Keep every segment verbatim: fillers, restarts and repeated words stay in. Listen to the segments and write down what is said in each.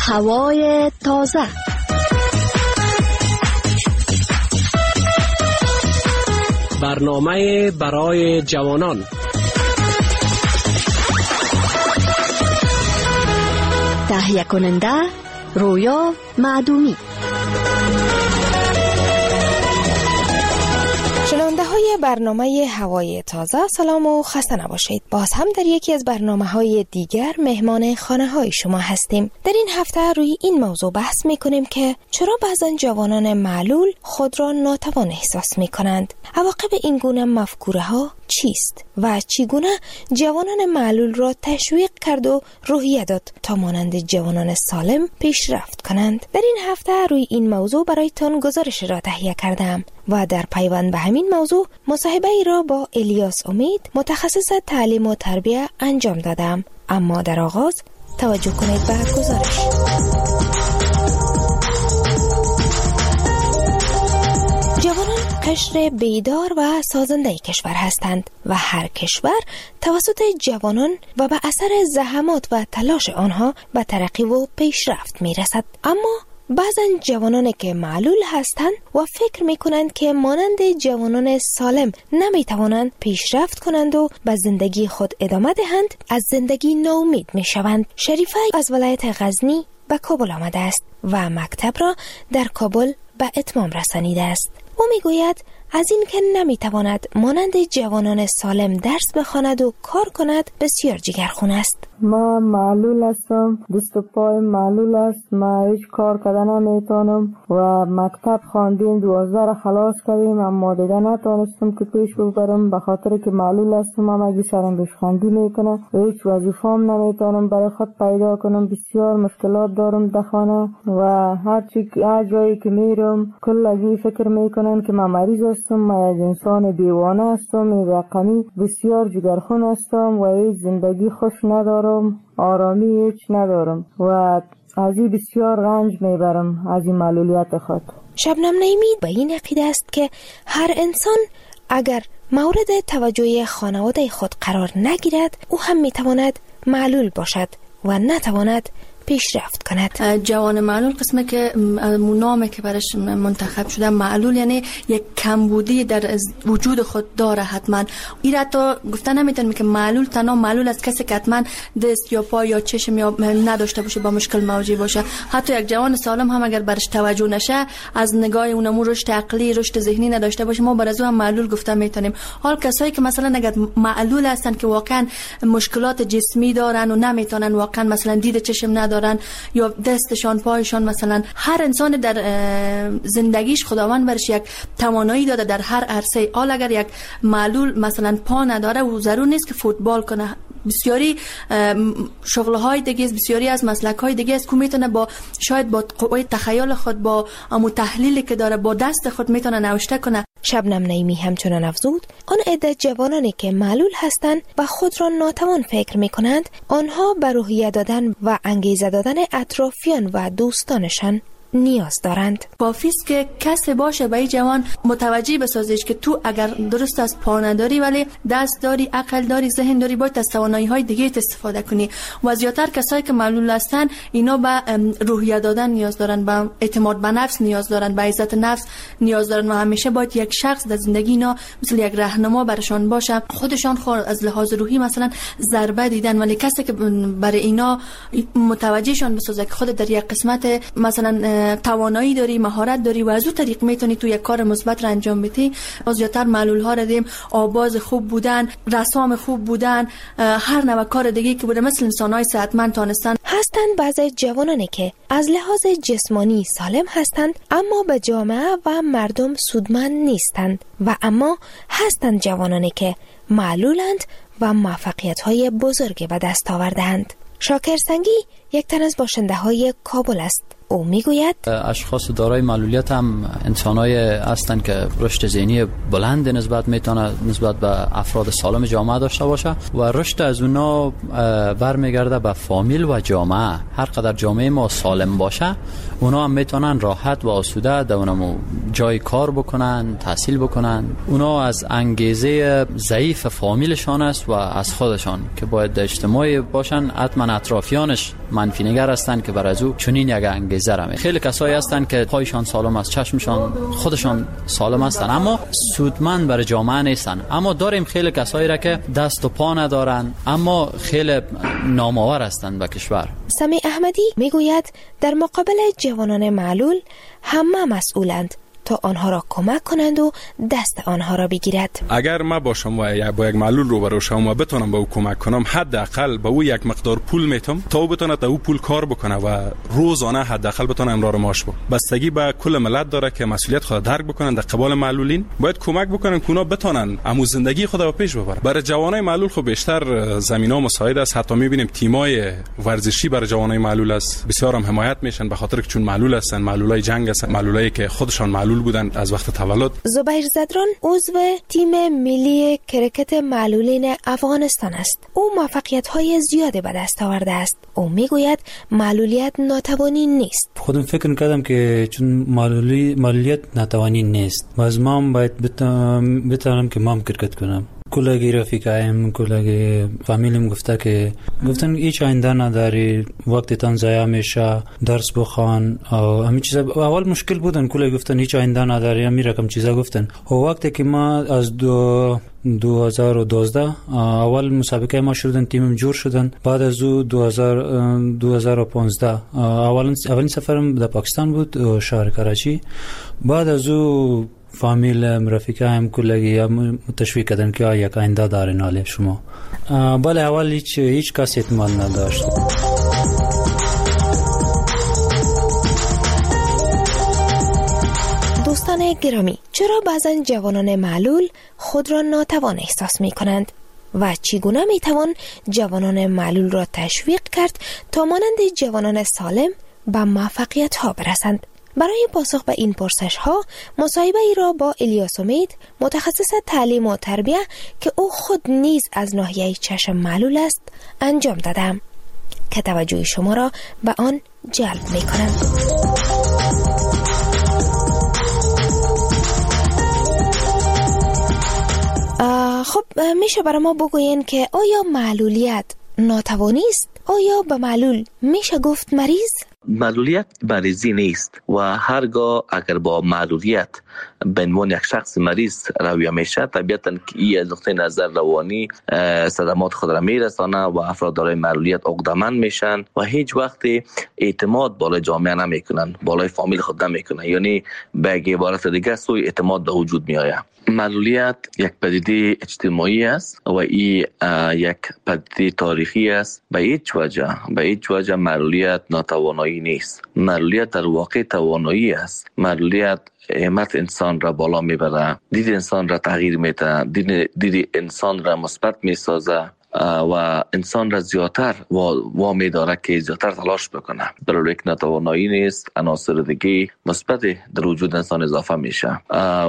هوای تازه. برنامه برای جوانان. تهیه کننده رویا معدومی. شنونده های برنامه هوای تازه، سلام و خسته نباشید. باز هم در یکی از برنامه های دیگر مهمان خانه های شما هستیم. در این هفته روی این موضوع بحث می کنیم که چرا بعضن جوانان معلول خود را ناتوان احساس می کنند. عواقب این گونه مفکوره ها چیست و چگونه جوانان معلول را تشویق کرد و روحیه داد تا مانند جوانان سالم پیشرفت کنند. در این هفته روی این موضوع برایتان گزارش را تهیه کردم و در پیوند به همین موضوع مصاحبه ای را با الیاس امید، متخصص تعلیم و تربیت انجام دادم. اما در آغاز توجه کنید به گزارش. جوانان قشر بیدار و سازنده کشور هستند و هر کشور توسط جوانان و به اثر زحمات و تلاش آنها به ترقی و پیشرفت می رسد. اما بعضن جوانانی که معلول هستند و فکر می کنند که مانند جوانان سالم نمی توانند پیشرفت کنند و به زندگی خود ادامه دهند، از زندگی ناامید می شوند. شریفه از ولایت غزنی به کابل آمده است و مکتب را در کابل به اتمام رسانیده است. او می گوید از این که نمی تواند مانند جوانان سالم درس بخواند و کار کند بسیار جگرخون است. ما معلول هستم، دست و پای معلول است، ما هیچ کار کردن نمیتونم و مکتب خواندیم، دوازده را خلاص کردیم اما دیگه نتونستم که پیش ببرم به خاطر که معلول هستم. اما اگه سرم بشخندی میکنه، هیچ وظیفه‌ام نمیتونم برای خود پیدا کنم، بسیار مشکلات دارم در خانه و هر چی هر جایی که میرم کلگی فکر میکنن که من مریض هستم، من یک انسان دیوانه هستم، این رقمی بسیار جگرخون هستم و هیچ زندگی خوش ندارم، آرامی هیچ ندارم و از این بسیار رنج میبرم از این معلولیت خود. شبنم نعیمی به این عقیده است که هر انسان اگر مورد توجه خانواده خود قرار نگیرد، او هم میتواند معلول باشد و نتواند پیشرفت کند. جوان معلول قسمه که نامه که برش منتخب شده، معلول یعنی یک کمبودی در وجود خود داره. حتما این را تا گفتن نمیتونم که معلول تنها معلول از کسی که حتما دست یا پا یا چشم یا نداشته باشه، با مشکل مواجه باشه. حتی یک جوان سالم هم اگر برش توجه نشه، از نگاه اونمو رشد عقلی رشد ذهنی نداشته باشه، ما برای هم معلول گفتن میتونیم. حال کسایی که مثلا اگر معلول هستن که واقعا مشکلات جسمی دارن و نمیتونن واقعا مثلا دید چشم ندارن یا دستشان پایشان، مثلا هر انسان در زندگیش خداوند برش یک توانایی داده در هر عرصه. حال اگر یک معلول مثلا پا نداره و ضرور نیست که فوتبال کنه، بسیاری شغل‌های دیگه است، بسیاری از مسلک‌های دیگه است که میتونه با شاید با قوه تخیل خود، با امو تحلیلی که داره، با دست خود میتونه نوشته کنه. شبنم نعیمی همچنان افزود آن عده جوانانی که معلول هستند و خود را ناتوان فکر می‌کنند، آنها به روحیه دادن و انگیزه دادن اطرافیان و دوستانشان نیاز دارند. کافیست که کسی باشه به این جوان متوجه بسازیش که تو اگر درست از پا نداری ولی دست داری، عقل داری، ذهن داری، باید از توانایی‌های دیگه استفاده کنی. و زیاتر کسایی که معلول هستن اینا به روحیه دادن نیاز دارن، به اعتماد به نفس نیاز دارن، به عزت نفس نیاز دارن و همیشه باید یک شخص در زندگی اینا مثل یک راهنما برشان باشه. خودشان خود از لحاظ روحی مثلا ضربه دیدن، ولی کسی که برای اینا متوجهشان بسازه که خود در یک قسمت مثلا توانایی داری، مهارت داری و از اون طریق میتونی تو یک کار مثبت را انجام بدی. از زیاتر معلول ها را دیم آواز خوب بودن، رسام خوب بودن، هر نوع کار دیگه که بوده، مثل انسان‌های صحتمند تانستن. هستند بعضی جوانانی که از لحاظ جسمانی سالم هستند اما به جامعه و مردم سودمند نیستند و اما هستند جوانانی که معلولند و موفقیت‌های بزرگی به دست آورده‌اند. شاکر سنگی یک تن از باشنده های کابل است. او میگوید اشخاص دارای معلولیت هم انسانای هستند که رشد ذهنی بلند نسبت میتونه نسبت به افراد سالم جامعه داشته باشه و رشد از اونا برمیگرده به فامیل و جامعه. هر قدر جامعه ما سالم باشه، اونا هم میتونن راحت و آسوده در اونمو جای کار بکنن، تحصیل بکنن. اونا از انگیزه ضعیف فامیلشان است و از خودشان که باید اجتماعی باشن، حتما اطرافیانش منفی نگر هستند که برای او چنین یک انگیزه را می. خیلی کسایی هستند که پایشان سالم است، چشمشان خودشان سالم هستند اما سودمند برای جامعه نیستند. اما داریم خیلی کسایی را که دست و پا ندارند اما خیلی نامآور هستند به کشور. سمیع احمدی میگوید در مقابل جوانان معلول همه مسئولند تا آنها را کمک کنند و دست آنها را بگیرد. اگر ما باشم و با یک معلول روبرو شوم و بتونم به او کمک کنم، حداقل به او یک مقدار پول میتم تا او بتونه تا او پول کار بکنه و روزانه حداقل بتونه امرار معاش بده. بستگی به کل ملت داره که مسئولیت خود درک بکنن. در قبال معلولین باید کمک بکنن که اونا بتونن امو زندگی خود رو پیش ببرن. برای جوانای معلول خب بیشتر زمینا مساعد است. حتی میبینیم تیمای ورزشی برای جوانای معلول است، بسیار هم حمایت میشن به خاطر که چون معلول هستن، معلولای جنگ هستن، معلولایی که خودشان معلول بودن از وقت تولد. زبیر زدران عضو تیم ملی کرکت معلولین افغانستان است. او موفقیت‌های زیادی به دست آورده است. او میگوید معلولیت ناتوانی نیست. خودم فکر کردم که چون معلولی معلولیت ناتوانی نیست، باز ما باید بتونم که ما کرکت کنم. کلاگی رفیقایم، کلاگی فامیلیم گفته که گفتن هیچ آینده نداری، وقتتان ضایع میشه، درس بخوان و همین چیزا. اول مشکل بودن، کلاگی گفتن هیچ آینده نداری، همین رقم چیزا گفتن. و وقتی که ما از دو دو هزار و دوازده اول مسابقه ما شدن، تیمم جور شدن. بعد از او دو هزار و پانزده اولین اولین سفرم در پاکستان بود، شهر کراچی. بعد از او فامیل رفیقایم کلگی تشویق کردن که یک آینده دارین حالی شما. بله اول هیچ هیچ کس اعتماد نداشت. دوستان گرامی، چرا بعضن جوانان معلول خود را ناتوان احساس می کنند و چگونه می توان جوانان معلول را تشویق کرد تا مانند جوانان سالم به موفقیت ها برسند؟ برای پاسخ به این پرسش ها مصاحبه ای را با الیاس امید، متخصص تعلیم و تربیه که او خود نیز از ناحیه چشم معلول است، انجام دادم که توجه شما را به آن جلب می کنم. خب میشه برای ما بگوین که آیا معلولیت ناتوانی است؟ آیا به معلول میشه گفت مریض؟ معلولیت مریضی نیست و هرگاه اگر با معلولیت به عنوان یک شخص مریض رویه میشه، طبیعتاً که این از نقطه نظر روانی صدمات خود را میرسانه و افراد دارای معلولیت عقده‌مند میشن و هیچ وقت اعتماد بالای جامعه نمیکنن، بالای فامیل خود نمیکنن. یعنی به عبارت دیگه سوء اعتماد به وجود میآید. معلولیت یک پدیده اجتماعی است و این یک پدیده تاریخی است. به هیچ وجه به هیچ وجه معلولیت ناتوانایی نیست. معلولیت در واقع توانایی است. معلولیت همت انسان را بالا میبره، دید انسان را تغییر میده، دید, دید انسان را مثبت میسازه و انسان را زیادتر وامی داره که زیادتر تلاش بکنه. برای یک ناتوانایی نیست، عناصر دیگه مثبت در وجود انسان اضافه میشه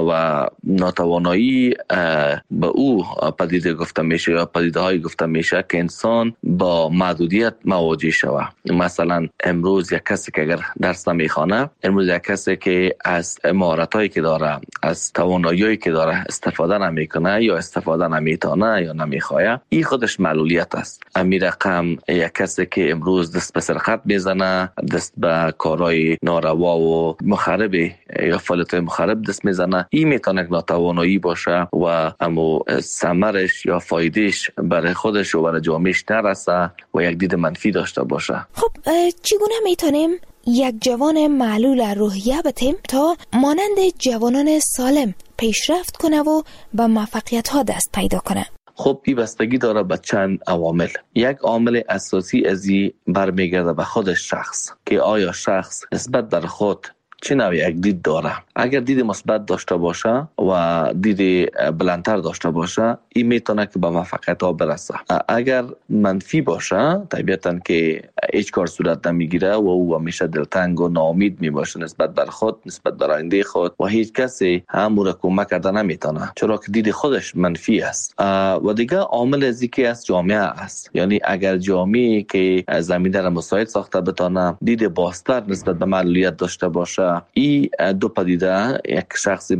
و ناتوانایی به او پدیده گفته میشه یا پدیده های گفته میشه که انسان با محدودیت مواجه شوه. مثلا امروز یک کسی که اگر درس نمیخوانه، امروز یک کسی که از مهارتایی که داره، از توانایی‌هایی که داره استفاده نمیکنه یا استفاده نمیتونه یا نمیخواه، این خودش معلولیت است. امیر رقم یک کسی که امروز دست به سرقت میزنه، دست به کارهای ناروا و مخرب یا فعالیت مخرب دست میزنه، این میتونه ناتوانایی باشه و اما ثمرش یا فایدهش برای خودش و برای جامعهش نرسه و یک دید منفی داشته باشه. خب چگونه میتونیم یک جوان معلول روحیه بتیم تا مانند جوانان سالم پیشرفت کنه و به موفقیت ها دست پیدا کنه؟ خب این بستگی داره به چند عوامل. یک عامل اساسی از این برمیگرده به خود شخص که آیا شخص نسبت در خود چه نوع یک دید داره. اگر دید مثبت داشته باشه و دید بلندتر داشته باشه، این میتونه که به موفقیت ها برسه. اگر منفی باشه، طبیعتاً که هیچ کار صورت نمیگیره و او همیشه دلتنگ و ناامید میباشه نسبت بر خود، نسبت بر آینده خود و هیچ کسی هم او را کمک کرده نمیتونه، چرا که دید خودش منفی است. و دیگه عامل از اینکه از جامعه است. یعنی اگر جامعه که زمینه را مساعد ساخته بتونه دید بازتر نسبت به معلولیت داشته باشه، این دو پدیده، یک شخص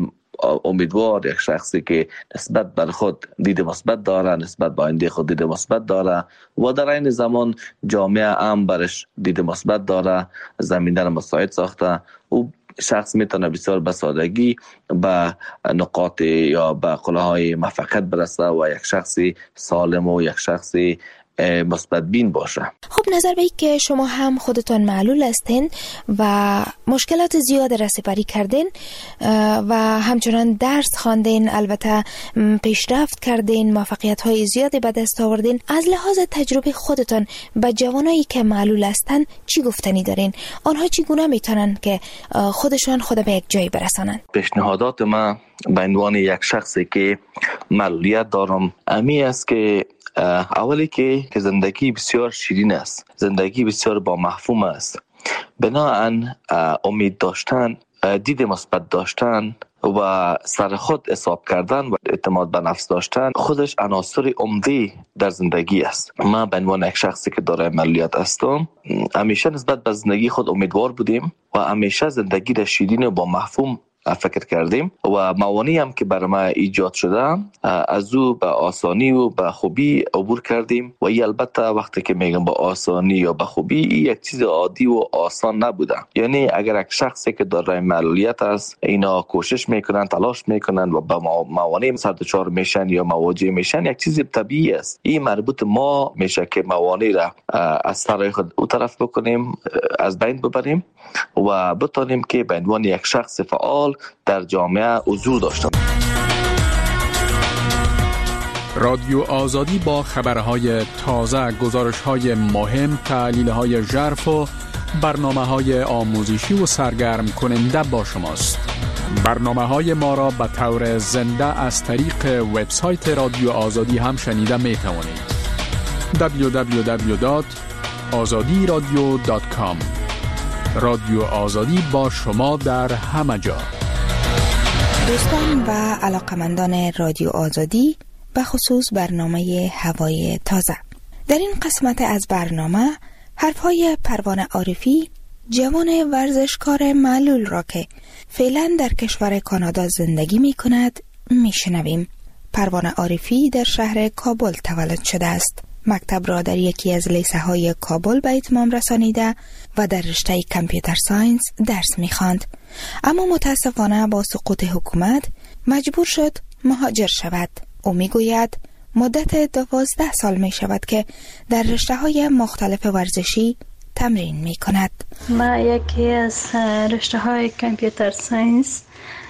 امیدوار، یک شخصی که نسبت بر خود دید مثبت داره، نسبت به آینده خود دید مثبت داره و در این زمان جامعه هم برش دید مثبت داره، زمینه را مساعد ساخته، او شخص میتونه بسیار به سادگی به نقاط یا به قله‌های موفقیت برسه و یک شخصی سالم و یک شخصی مثبت بین باشه. خب نظر به که شما هم خودتان معلول هستین و مشکلات زیاد را سپری کردین و همچنان درس خواندین، البته پیشرفت کردین، موفقیت های زیادی به دست آوردین، از لحاظ تجربه خودتان به جوانایی که معلول هستن چی گفتنی دارین؟ آنها چگونه میتونن که خودشان خود به یک جایی برسانن؟ پیشنهادات من به عنوان یک شخصی که معلولیت دارم امی است که اولی که زندگی بسیار شیرین است، زندگی بسیار با مفهوم است. بناهن امید داشتن، دید مثبت داشتن و سر خود حساب کردن و اعتماد به نفس داشتن خودش عناصر عمده در زندگی است. من به عنوان یک شخصی که دارای معلولیت هستم همیشه نسبت به زندگی خود امیدوار بودیم و همیشه زندگی را شیرین و با مفهوم فکر کردیم و موانعی هم که برای ما ایجاد شده از او به آسانی و به خوبی عبور کردیم و ای البته وقتی که میگم با آسانی یا به خوبی یک چیز عادی و آسان نبوده. یعنی اگر یک شخصی که دارای معلولیت است اینا کوشش میکنن، تلاش میکنن و به موانع سر دچار میشن یا مواجه میشن، یک چیز طبیعی است. این مربوط ما میشه که موانع را از سر خود او طرف بکنیم، از بین ببریم و بتونیم که به عنوان یک شخص فعال در جامعه حضور داشته. رادیو آزادی با خبرهای تازه، گزارش‌های مهم، تحلیل‌های ژرف و برنامه‌های آموزشی و سرگرم کننده با شماست. برنامه‌های ما را به طور زنده از طریق وبسایت رادیو آزادی هم شنیده می‌توانید. دبلیو دبلیو دبلیو دات آزادی رادیو دات کام. رادیو آزادی با شما در همه جا. دوستان و علاقمندان رادیو آزادی، به خصوص برنامه هوای تازه، در این قسمت از برنامه حرفهای پروانه عارفی، جوان ورزشکار معلول را که فعلا در کشور کانادا زندگی می کند می شنویم. پروانه عارفی در شهر کابل تولد شده است. مکتب را در یکی از لیسه های کابل به اتمام رسانیده و در رشته کامپیوتر ساینس درس می خواند. اما متاسفانه با سقوط حکومت مجبور شد مهاجر شود. او می گوید مدت دوازده سال می شود که در رشته های مختلف ورزشی تمرین می کند. ما یکی از رشته های کامپیوتر ساینس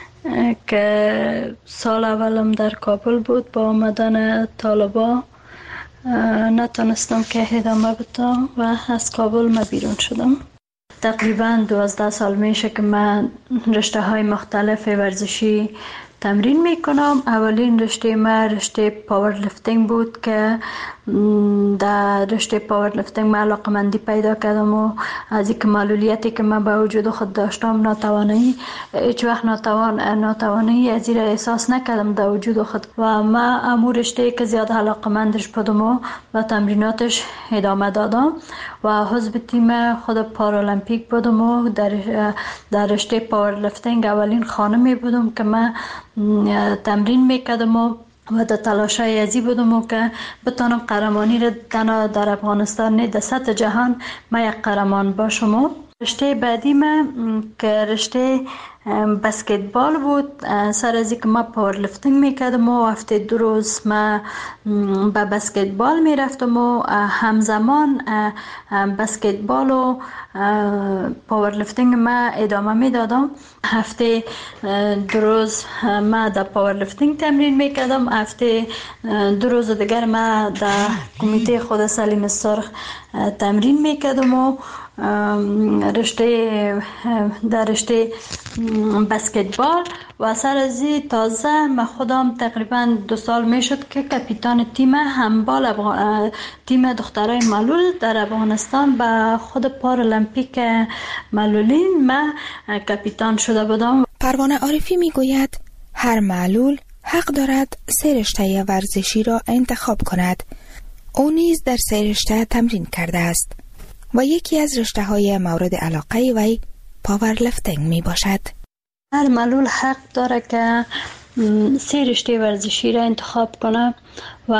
که سال اولم در کابل بود، با آمدن طالبا نتونستم که ادامه بدم و از کابل ما بیرون شدم. تقریبا دوازده سال میشه که من رشته های مختلف ورزشی تمرین میکنم. اولین رشته ما رشته پاور لیفتینگ بود که در رشته پاور لیفتینگ من علاقمندی پیدا کردم و از یک معلولیتی که من به وجود خود داشتم، ناتوانی، هیچ وقت ناتوان ناتوانی از این احساس نکردم در وجود خود و من امور رشته که زیاد علاقمندش بودم و به تمریناتش ادامه دادم و حزب تیم خود پارالمپیک بودم و در در رشته پاور لیفتینگ اولین خانمی بودم که من تمرین میکردم و و در تلاشای ازی بودم و که بتانم قهرمانی را تنها در افغانستان نه در سطح جهان ما یک قهرمان باشم. رشته بعدی من که رشته بسکتبال بود. سر از اینکه ما پاور لیفتینگ میکردم و هفته دو روز ما به بسکتبال میرفتم و همزمان بسکتبال و پاور لیفتینگ ما ادامه میدادم. هفته دو روز ما در پاور لیفتینگ تمرین میکردم، هفته دو روز دیگر ما در کمیته خود سلیم سرخ تمرین میکردم و رشته در رشته بسکتبال و سر از این تازه من خودم تقریبا دو سال میشد که کاپیتان تیم هندبال افغان... تیم دخترای معلول در افغانستان به خود پارالمپیک معلولین من کاپیتان شده بودم. پروانه عارفی میگوید هر معلول حق دارد سه رشته ورزشی را انتخاب کند. او نیز در سه رشته تمرین کرده است و یکی از رشته های مورد علاقه وی پاور لیفتینگ می باشد. هر معلول حق داره که سه رشته ورزشی را انتخاب کنه و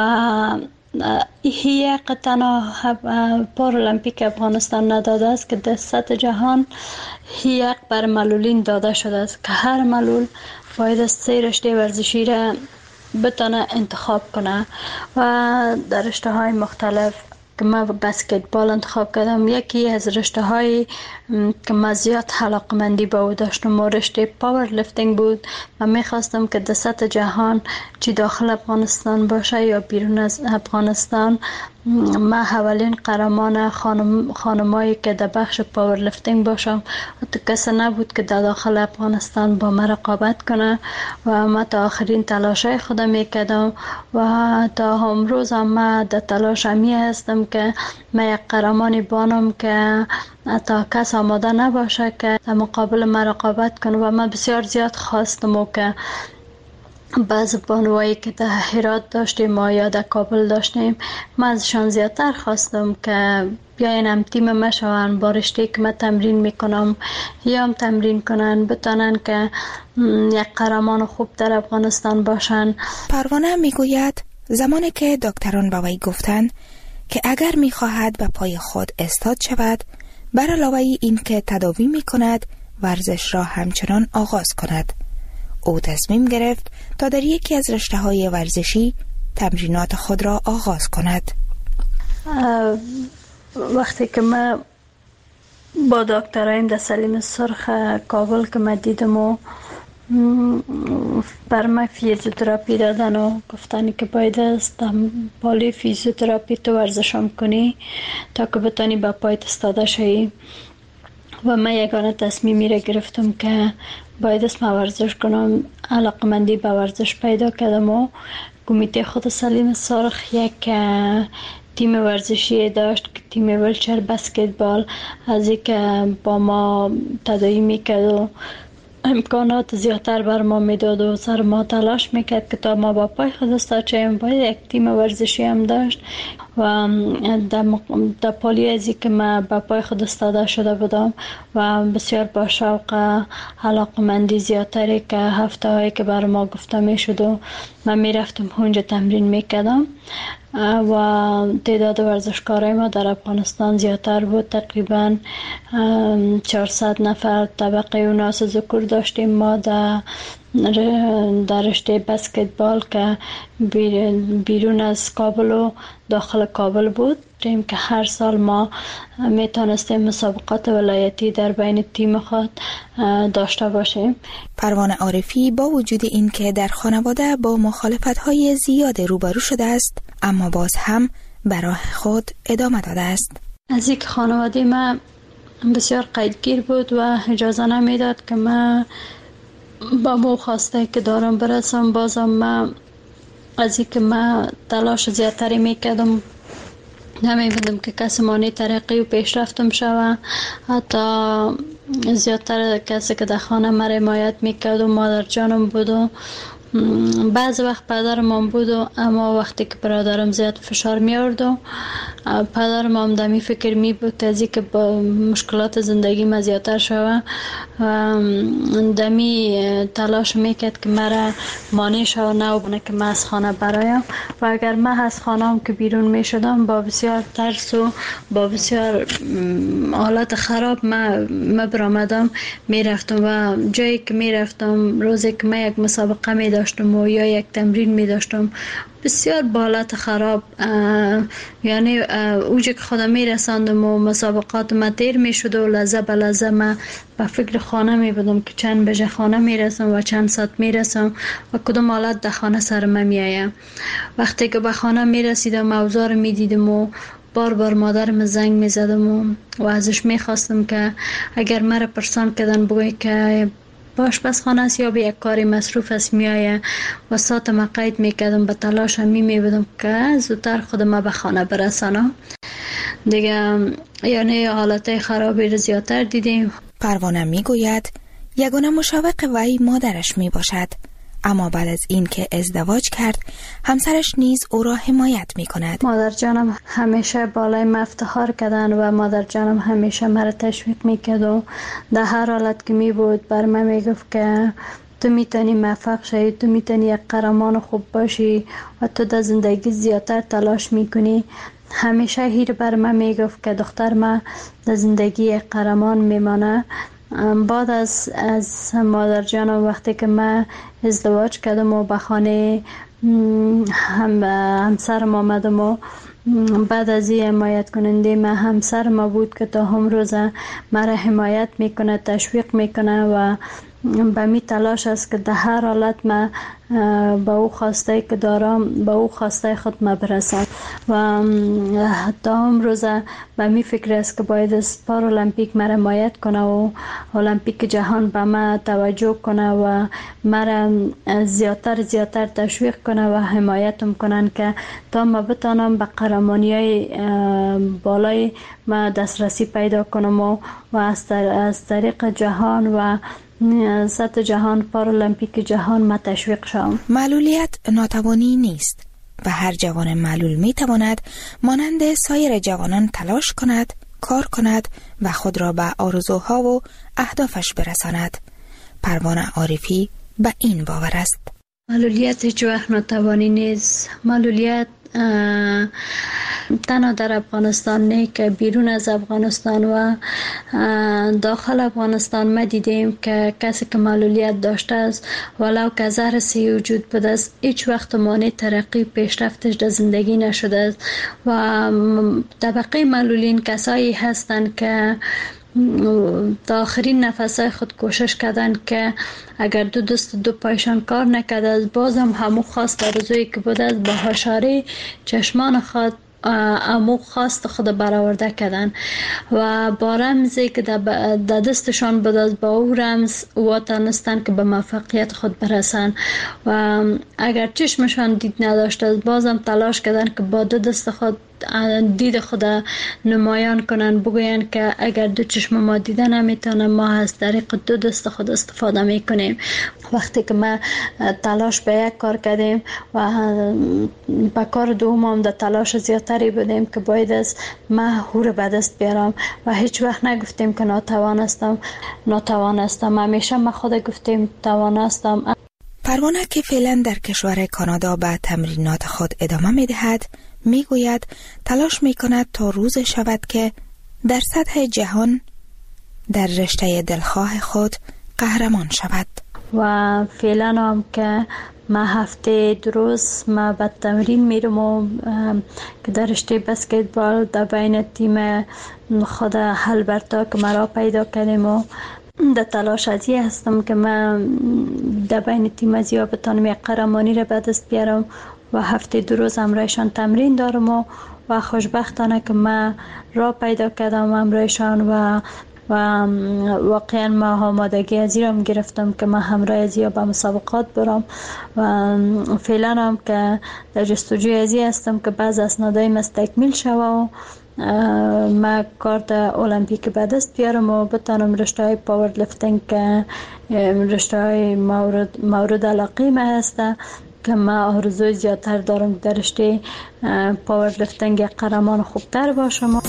یک تنها پارالمپیک افغانستان نداده است که در سطح جهان یک بر معلولین داده شده است که هر معلول باید سه رشته ورزشی را بتونه انتخاب کنه و در رشته های مختلف که من بسکتبال انتخاب کردم. یکی از رشته های که من زیاد علاقمندی به او داشتم و رشته پاور لیفتینگ بود. من میخواستم که در سطح جهان چی داخل افغانستان باشه یا بیرون از افغانستان من اولین قهرمان خانم خانمایی که در بخش پاور لیفتینگ باشم و تو کسی نبود که در داخل افغانستان با من رقابت کنه و من تا آخرین تلاشای خودم میکردم و تا امروز هم من در تلاش همی هستم که من یک قهرمانی بانم که تا کس آماده نباشه که در مقابل من رقابت کنه و من بسیار زیاد خواستم و که بعض بانوایی که در هرات داشتیم ما یا در کابل داشتیم من ازشان زیادتر خواستم که بیاین هم تیم ما شوند با رشته که من تمرین میکنم یا هم تمرین کنن بتانن که یک قهرمان خوب در افغانستان باشن. پروانه میگوید زمانی که دکتران با وی گفتند که اگر میخواهد به پای خود استاد شود بر علاوه این که تداوی میکند ورزش را همچنان آغاز کند. او تصمیم گرفت تا در یکی از رشته‌های ورزشی تمرینات خود را آغاز کند. وقتی که من با دکترایم در سلیم سرخ کابل که من دیدم و بر من فیزیوتراپی دادن و گفتن که باید است پالی فیزیوتراپی تو ورزشم کنی تا که بتانی با پایت استاده شوی و من یگانه تصمیمی را گرفتم که باید است من ورزش کنم. علاقمندی به ورزش پیدا کردم و کمیته خود سلیم سرخ یک تیم ورزشی داشت که تیم ویلچر بسکتبال از این که با ما تداعی میکرد و امکانات زیادتر بر ما میداد و سر ما تلاش میکرد که تا ما با پای خود استاد شویم. باید یک تیم ورزشی هم داشت و در پالی ازی که من با پای خود استاده شده بودم و بسیار با شوق علاقمندی زیادتری که هفته هایی که بر ما گفته میشد و من میرفتم اونجا تمرین میکردم و تعداد ورزشکارای ما در افغانستان زیادتر بود. تقریبا چهارصد نفر طبقه اوناس ذکور داشتیم ما در در رشته بسکتبال که بیرون از کابل و داخل کابل بود که هر سال ما میتونستیم مسابقات ولایتی در بین تیم خود داشته باشیم. پروانه عارفی با وجود این که در خانواده با مخالفت‌های زیاد روبرو شده است اما باز هم برای خود ادامه داده است. از یک خانواده من بسیار قیدگیر بود و اجازه نمیداد که من با مو خواسته که دارم برسم. بازم من از این که من تلاش زیادتری میکردم نمیبودم که کسی مانی ترقی و پیشرفتم شوه. حتی زیادتر کسی که در خانه من حمایت میکرد و مادر جانم بود و بعض وقت پدرم هم بود و اما وقتی که برادرم زیاد فشار می آورد و پدرم هم دمی فکر می بود از اینکه با مشکلات زندگی ما زیادتر شوه و دمی تلاش میکرد که مرا مانع شوه نه بونه که من از خانه برایم و اگر من از خانه هم که بیرون می شدم با بسیار ترس و با بسیار حالت خراب من برآمدم می رفتم و جایی که می رفتم روزی که من یک مسابقه می داشتم و یا یک تمرین می داشتم بسیار بالات خراب یعنی اوجه که خودم می رساندم و مسابقات ما تیر می شد و لحظه به لحظه ما به فکر خانه می بودم که چند بجه خانه می رسم و چند ساعت می رسم و کدام حالت در خانه سر من می آیم. وقتی که به خانه می رسیدم اوضاع می دیدم و بار بار مادرم زنگ می زدم و, و ازش می خواستم که اگر مرا پرسان کردن بگوی که باش بس خانه است یا به یک کاری مصروف است می آید و ساعت ما قید می کردم به تلاش می می بودم که زودتر خود ما به خانه برسانم دیگه. یعنی حالت خرابی رو زیادتر دیدیم. پروانه می گوید یگانه مشوق وی مادرش می باشد اما بعد از این که ازدواج کرد همسرش نیز او را حمایت می کند. مادر جانم همیشه بالای من افتخار کردن و مادر جانم همیشه مرا تشویق می کرد و در هر حالت که می بود بر من می گفت که تو میتونی موفق شی، تو میتونی یک قهرمان خوب باشی و تو در زندگی زیادتر تلاش میکنی. همیشه هیر بر من میگفت که دختر من در زندگی یک قهرمان میمانه. بعد از از مادر جانم وقتی که من ازدواج کردم و به خانه هم همسرم آمدم و بعد از این حمایت کننده من همسر ما بود که تا هم روزه مرا حمایت میکنه، تشویق میکنه و به می تلاش است که در هر حالت من با او خواسته که دارم با او خواسته خود ما برسم و تا هم روزه به می فکر است که باید از پارالمپیک مرا حمایت کنه و المپیک جهان به من توجه کنه و مرا زیادتر زیادتر تشویق کنه و حمایتم کنن که تا ما بتانم به قهرمانی های بالای ما دسترسی پیدا کنم و از طریق جهان و سطح جهان پارالمپیک جهان ما تشویق شوم. معلولیت ناتوانی نیست و هر جوان معلول می تواند مانند سایر جوانان تلاش کند، کار کند و خود را به آرزوها و اهدافش برساند. پروانه عارفی به این باور است. معلولیت هیچ وقت ناتوانی نیست. معلولیت تنها در افغانستان نه که بیرون از افغانستان و داخل افغانستان ما دیدیم که کسی که معلولیت داشته است ولو که زهر سی وجود بوده است هیچ وقت مانع ترقی پیشرفتش در زندگی نشده است و طبقه معلولین کسایی هستند که تا آخرین نفسای خود کوشش کردن که اگر دو دست دو پایشان کار نکرده است بازم همو خواست آرزویی که بوده است با هشاره چشمان خود امو خواست خود برآورده کردن و با رمزی که در دستشان بود از با او رمز واتانستن که به موفقیت خود برسن و اگر چشمشان دید نداشت از بازم تلاش کردن که با دو دست خود دید خود نمایان کنن، بگوین که اگر دو چشم ما دیده نمیتونه ما از طریق دو دست خود استفاده میکنیم. وقتی که ما تلاش به یک کار کردیم و به کار دوم هم در تلاش زیادتری بودیم که باید از ما هور به دست بیارم و هیچ وقت نگفتیم که ناتوان هستم ناتوان هستم همیشه ما خود گفتیم توان هستم. پروانه که فعلا در کشور کانادا به تمرینات خود ادامه میدهد میگوید تلاش میکند تا روز شود که در سطح جهان در رشته دلخواه خود قهرمان شود و فعلا هم که ما هفته دو روز ما به تمرین میرم و که در رشته بسکتبال در بین تیم خود هلبرتا که مرا پیدا کردیم و در تلاش ازی هستم که من در بین تیم ازیا بتانم یک قهرمانی را به دست بیارم و هفته دو روز همراهشان تمرین دارم و, و خوشبختانه که من را پیدا کردم همراهشان و و واقعا ما آمادگی از ایرام گرفتم که من همراه ازیا به مسابقات برم و فعلا هم که در جستجوی ازی هستم که بعض اسنادای مستکمیل شوه و ما کارت المپیک به دست بیارم و بتانم رشته های پاور لفتینگ که رشته های مورد, مورد علاقه ما هسته که ما آرزوی زیادتر دارم در رشته پاور لفتینگ قهرمان خوبتر باشم.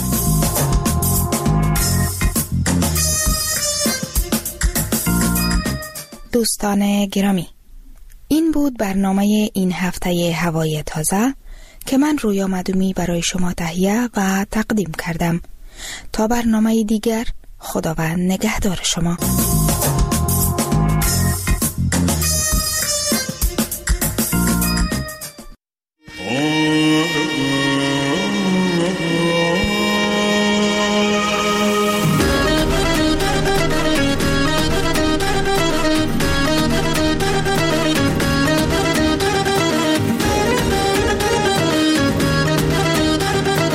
دوستان گرامی، این بود برنامه این هفته هوای تازه که من رویا مدومی برای شما تهیه و تقدیم کردم. تا برنامه دیگر، خداوند نگهدار شما.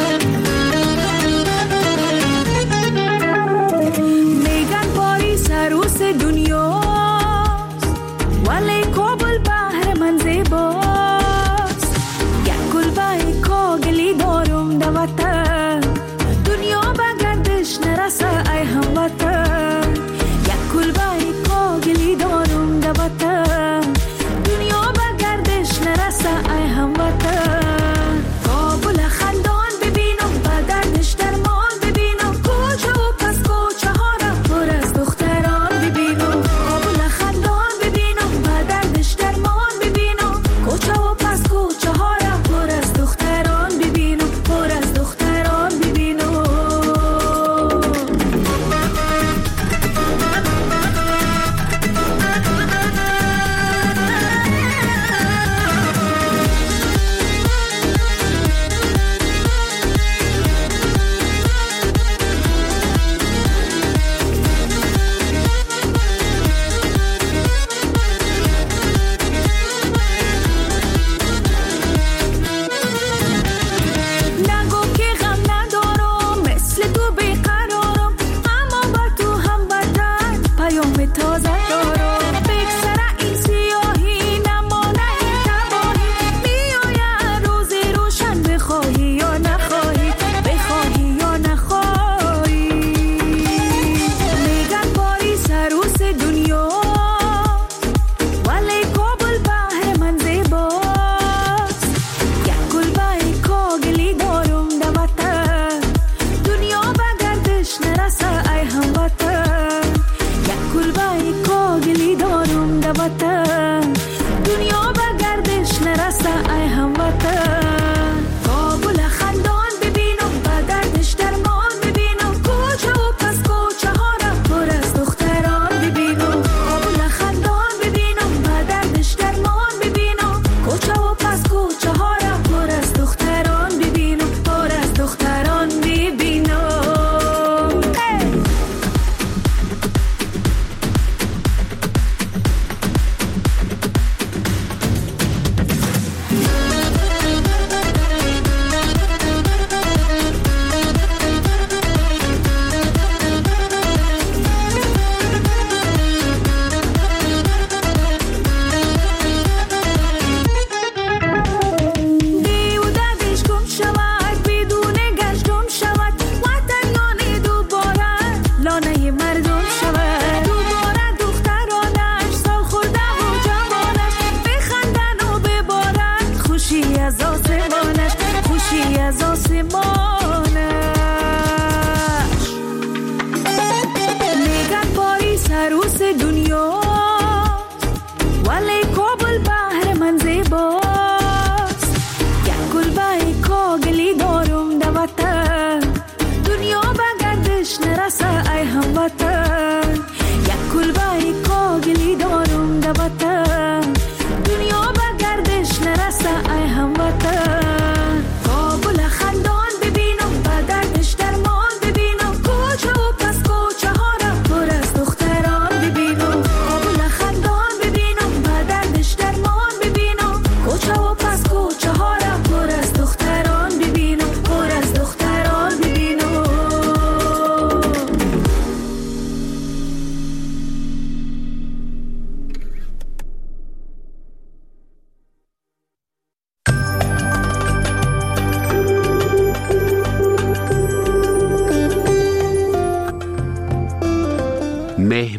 میگن پاری سر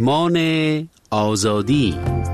مهمان آزادی.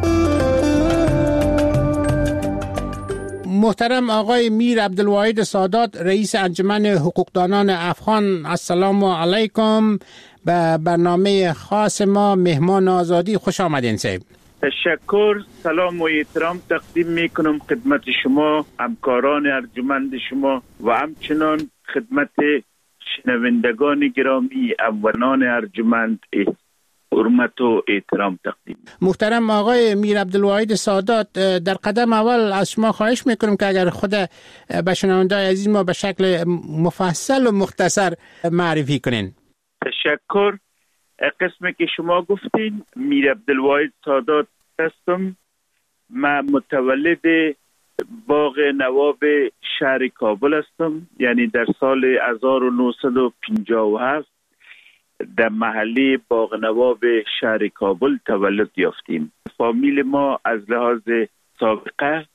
محترم آقای میر عبدالواحد سادات، رئیس انجمن حقوقدانان افغان، السلام علیکم. به برنامه خاص ما مهمان آزادی خوش آمدین صاحب. تشکر، سلام و احترام تقدیم میکنم خدمت شما، همکاران ارجمند شما و همچنان خدمت شنوندگان گرامی اولان ارجمند حرمت و احترام تقدیم. محترم آقای میر عبدالواحد سادات، در قدم اول از شما خواهش میکنم که اگر خود به شنوندگان عزیز ما به شکل مفصل و مختصر معرفی کنین. تشکر. قسمی که شما گفتین، میر عبدالواحد سادات هستم. من متولد باغ نواب شهر کابل هستم، یعنی در سال هزار و نهصد و پنجاه و هفت در محله باغ نواب شهر کابل تولد یافتیم. فامیل ما از لحاظ سابقه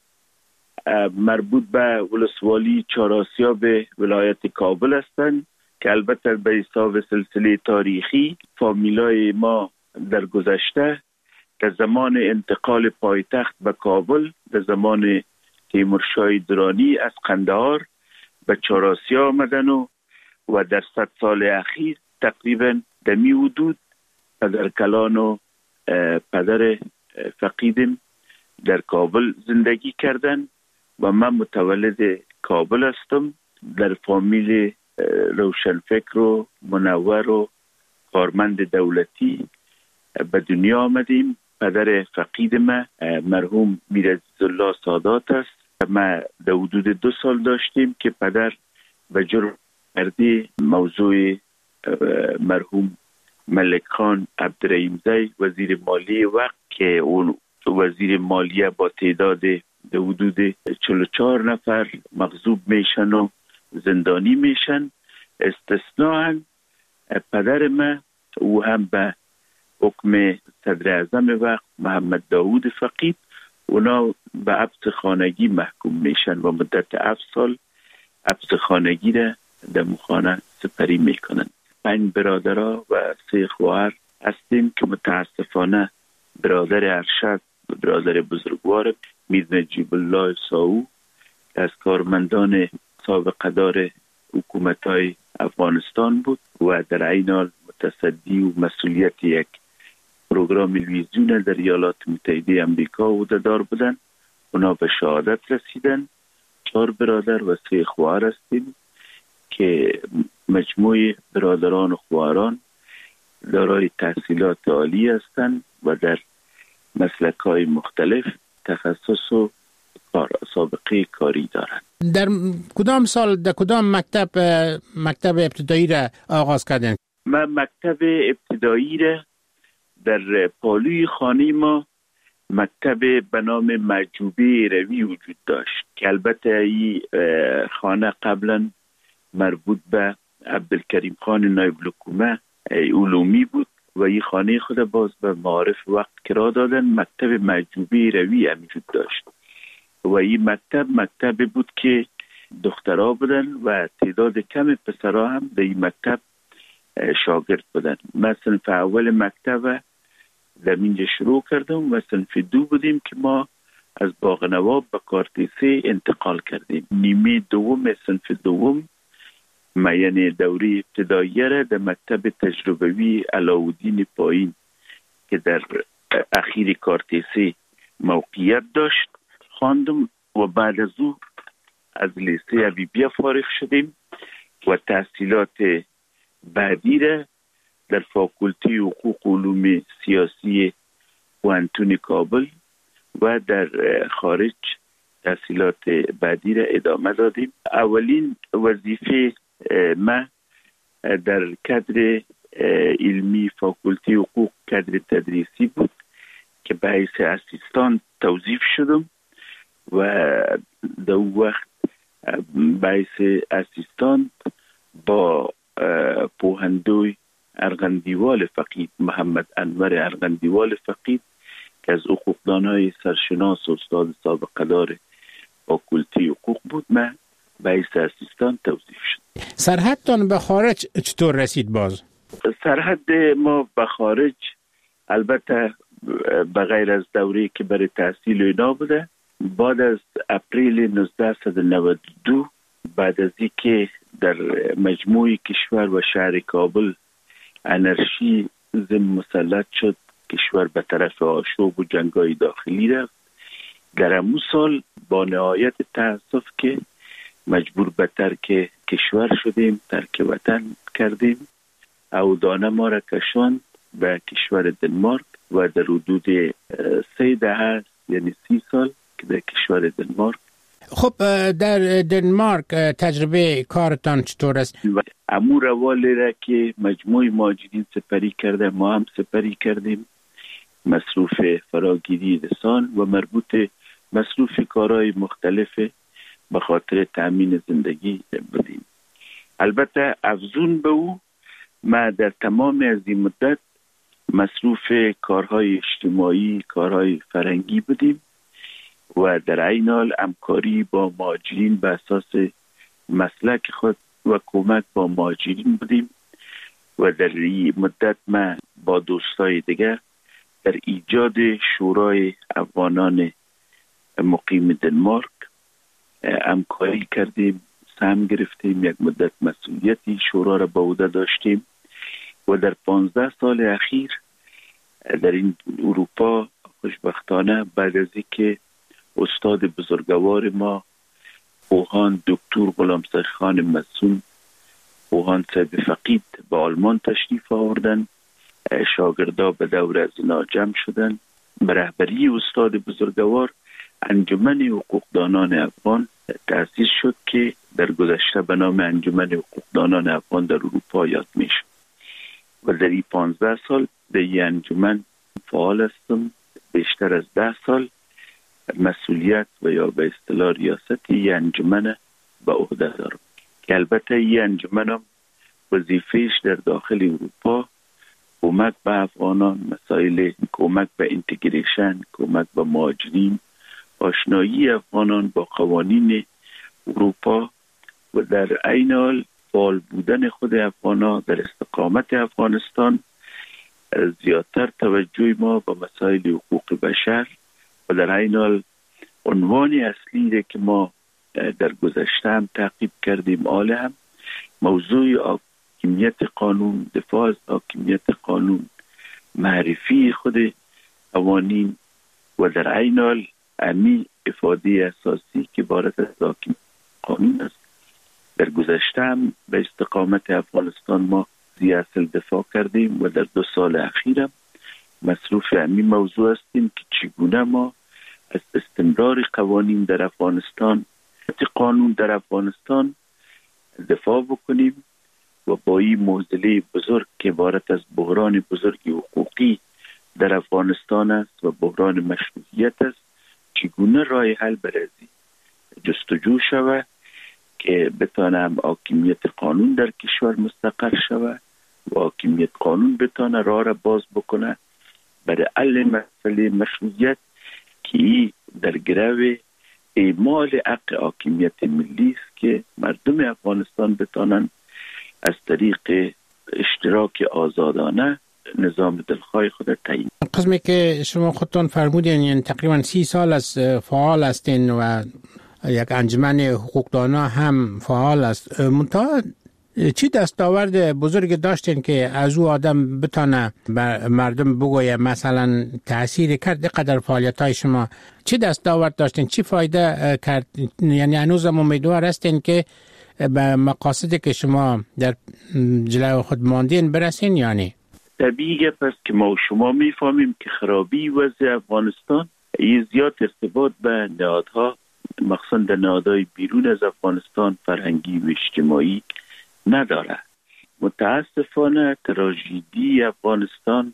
مربوط به ولسوالی چهارآسیاب ولایت کابل هستند که البته به حساب سلسله تاریخی فامیلای ما در گذشته در زمان انتقال پایتخت به کابل در زمان تیمورشاه درانی از قندهار به چهارآسیا آمدن و و در صد سال اخیر تقریبا در می حدود پدر کلان و پدر فقیدم در کابل زندگی کردن و من متولد کابل هستم. در فامیل روشنفکر و منور و کارمند دولتی به دنیا آمدیم. پدر فقید ما مرحوم میر عزیزالله سادات است. ما در حدود دو سال داشتیم که پدر به جرم مردی موضوع مرحوم ملک خان عبدالرحیم وزیر مالیه وقت که اون وزیر مالیه با تعداد در حدود چهل و چهار نفر مغضوب میشن و زندانی میشن، استثناء پدر ما او هم به حکم صدر اعظم وقت محمد داود فقید اونا به حبس خانگی محکوم میشن و مدت هفت سال حبس خانگی را در خانه سپری میکنن. پنج برادرها و سه خواهر هستیم که متاسفانه برادر ارشد برادر بزرگوار میر نجیب الله ساو از کارمندان سابقه دار حکومت‌های افغانستان بود و در عین حال متصدی و مسئولیت یک پروگرام تلویزیون در ایالات متحده آمریکا عهده‌دار بودن. اونا به شهادت رسیدن. چهار برادر و سه خواهر هستیم که مجموع برادران و خواهران دارای تحصیلات عالی هستند و در مسلک‌های مختلف تخصص و سابقه کاری دارند. در کدام سال در کدام مکتب مکتب ابتدایی را آغاز کردن؟ من مکتب ابتدایی را در پالوی خانه ما مکتب به نام معجوبه روی وجود داشت که البته این خانه قبلا مربوط به عبدالکریم خان نایب الحکومه علومی بود و این خانه خود باز به معارف وقت کرا دادن. مکتب معجوبه روی هم وجود داشت و این مکتب مکتب بود که دخترها بودن و تعداد کم پسرها هم در این مکتب شاگرد بودن. من صنف اول مکتب در اینجا شروع کردم و صنف دو بودیم که ما از باغ نواب به کارتیسه انتقال کردیم. نیمه دوم صنف دوم ما یعنی دوره ابتداییه را در مکتب تجربوی علاءالدین پایین که در اخیر کارتیسه موقعیت داشت خواندم و بعد از او از لیسه حبیبیه فارغ شدیم و تحصیلات بعدی را در فاکولته حقوق و علوم سیاسی پوهنتون کابل و در خارج تحصیلات بعدی را ادامه دادیم. اولین وظیفه ما در کادر علمی فاکولته حقوق کادر تدریسی بود که به حیث اسیستان توظیف شدم و در وقت به حیث اسیستان با پوهندوی ارغندیوال فقید محمد انور ارغندیوال فقید که از حقوقدانهای سرشناس و استاد سابقه دار فاکولته حقوق بود من به حیث اسیستان توظیف شد. سرحدتان به خارج چطور رسید باز؟ سرحد ما به خارج البته بغیر از دوره‌ای که برای تحصیل اینا بوده، بعد از اپریل نوزده و نود و دو بعد از اینکه در مجموع کشور و شهر کابل انرژی ضمن مسلط شد، کشور به طرف آشوب و جنگای داخلی رفت. در همون سال با نهایت تأسف که مجبور به ترک کشور شدیم، ترک وطن کردیم. اودانه ما را کشاند به کشور دنمارک و در حدود سه دهه یعنی سی سال که در کشور دنمارک. خب در دنمارک تجربه کارتان چطور است؟ امور روالی را که مجموع مهاجرین سپری کرده، ما هم سپری کردیم. مصروف فراگیری رسان و مربوط مصروف کارهای مختلف به خاطر تأمین زندگی بودیم. البته افزون به او ما در تمام از این مدت مصروف کارهای اجتماعی، کارهای فرهنگی بودیم و در عین حال همکاری با مهاجرین به اساس مسلک خود و کمک با مهاجرین بودیم و در این مدت ما با دوستای دیگر در ایجاد شورای افغانان مقیم دنمارک همکاری کردیم، سهم گرفتیم، یک مدت مسئولیتی شورا را به عهده داشتیم و در پانزده سال اخیر در این اروپا خوشبختانه بعد از اینکه استاد بزرگوار ما پوهان دکتر غلامسر خان مسون، پوهان صاحب فقید به آلمان تشریف آوردن، شاگردا به دور از اینا جمع شدن. به رهبری استاد بزرگوار انجمن حقوقدانان افغان تأسیس شد که در گذشته به نام انجمن حقوقدانان افغان در اروپا یاد میشد و در این پانزده سال در این انجمن فعال هستم. بیشتر از ده سال مسئولیت و یا به اصطلاح ریاست این انجمن به عهده دارم که البته این انجمن هم وظیفه‌اش در داخل اروپا کمک به افغانان، مسائل کمک به اینتگریشن، کمک به مهاجرین، آشنایی افغانان با قوانین اروپا و در عین حال فعال بودن خود افغانان در استقامت افغانستان، زیادتر توجه ما به مسائل حقوق بشر و در عین حال عنوان اصلی که ما در گذشته هم تعقیب کردیم آل هم موضوع حاکمیت قانون، دفاع از حاکمیت قانون، معرفی خود قوانین و در عین حال امی افاده اساسی که عبارت از حاکمیت قانون است. در گذشته هم به استقامت افغانستان ما زی اصل دفاع کردیم و در دو سال اخیر هم مصروف امی موضوع هستیم که چگونه ما از استمرار قوانین در افغانستان، قانون در افغانستان دفاع بکنیم و با این معضله بزرگ که عبارت از بحران بزرگ حقوقی در افغانستان است و بحران مشروعیت است، چگونه راه حل برازی جستجو شود که بتانم حاکمیت قانون در کشور مستقر شود و حاکمیت قانون بتانه راه را باز بکنه برای حل مسئله مشروعیت که در گرو اعمال حق حاکمیت ملی است که مردم افغانستان بتانن از طریق اشتراک آزادانه نظام دلخواه خود تعیین. قسمی که شما خودتون فرمودین یعنی تقریبا سی سال از فعال هستین و یک انجمن حقوقدانا هم فعال است. منتها چی دستاورد بزرگ داشتین که از او آدم بتانه مردم بگویه مثلا تأثیر کرد قدر فعالیت های شما؟ چی دستاورد داشتین؟ چی فایده کرد؟ یعنی هنوزم امیدوار هستین که به مقاصدی که شما در جلوی خود ماندین برسین یعنی؟ طبیعیه پس که ما و شما میفهمیم که خرابی وضع افغانستان یه زیاد ارتباط به نهادها مخصوصا در نهادهای بیرون از افغانستان فرهنگی و اجتماعی نداره. متاسفانه تراژدی افغانستان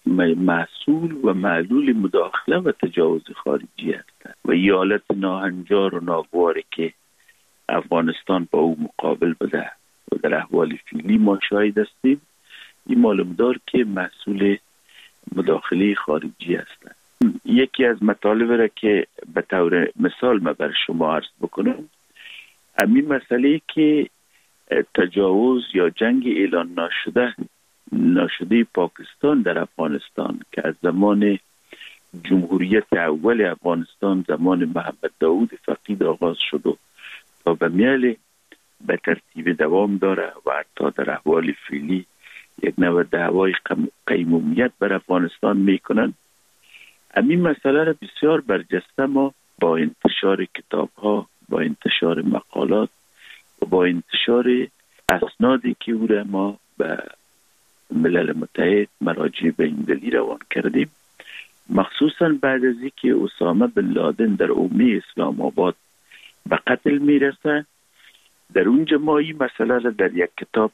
محصول و معلول مداخله و تجاوز خارجی است و یه حالت ناهنجار و ناگواری که افغانستان با او مقابل بده و در احوال فعلی ما شاهد هستیم، این معلوم دار که محصول مداخله خارجی است. یکی از مطالب را که به طور مثال ما بر شما عرض بکنم، همین مسئله که تجاوز یا جنگ اعلان نشده ناشده پاکستان در افغانستان که از زمان جمهوریت اول افغانستان زمان محمد داود فقید آغاز شد و تا به میل به ترتیب دوام داره و حتی در احوال فعلی یک نوع دعوای قیمومیت بر افغانستان میکنن. همین مسئله را بسیار برجسته ما با انتشار کتاب ها، با انتشار مقالات و با انتشار اسنادی که او را ما به ملل متحد مراجع بین‌المللی روان کردیم، مخصوصا بعد از اینکه اسامه بن لادن در اومه اسلام آباد به قتل میرسه، در اونجا ما این مسئله را در یک کتاب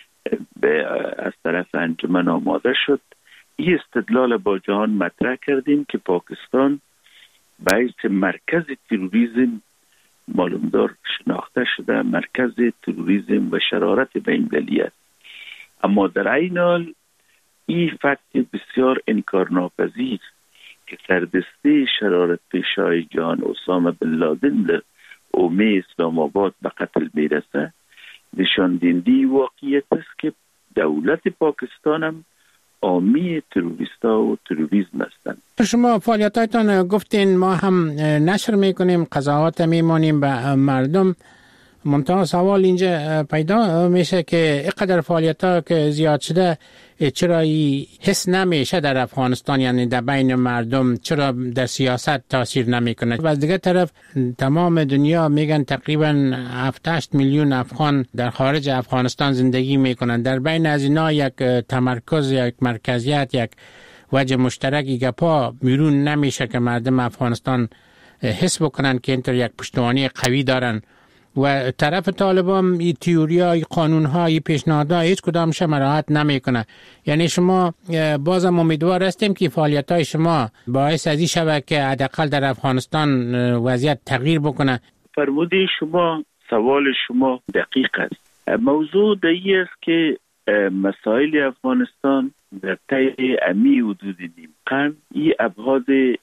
از طرف انجمن آماده شد. این استدلال با جهان مطرح کردیم که پاکستان باعث مرکز تروریسم معلومدار شناخته شده، مرکز تروریسم و شرارت بین‌المللی است. اما در این حال این فکت بسیار انکارناپذیر که سردسته شرارت پیشای جهان اسامه بن لادن در اومه اسلام آباد به قتل میرسه نشان دهنده واقعیت است که دولت پاکستان هم حامی تروریستا و تروریسم هستند. شما فعالیتاتان گفتین ما هم نشر میکنیم، قضاوت میمونیم به مردم. منتها سوال اینجا پیدا میشه که اینقدر فعالیت ها که زیاد شده چرا حس نمیشه در افغانستان، یعنی در بین مردم، چرا در سیاست تاثیر نمیکنه؟ و از دیگه طرف تمام دنیا میگن تقریبا هفت هشت میلیون افغان در خارج افغانستان زندگی میکنن. در بین از اینا یک تمرکز، یک مرکزیت، یک وجه مشترکی گپا بیرون نمیشه که مردم افغانستان حس بکنن که اینطور یک پشتوانه قوی دارن. و طرف طالبان این تئوری های قانون های پیشنهادها هیچ کدامش مراعات نمیکنه. یعنی شما بازم امیدوار هستیم که فعالیت های شما باعث از این شود که حداقل در افغانستان وضعیت تغییر بکنه. فرموده شما، سوال شما دقیق است. موضوع دایی است که مسائل افغانستان در طی امی حدود نیم قرن این ابعاد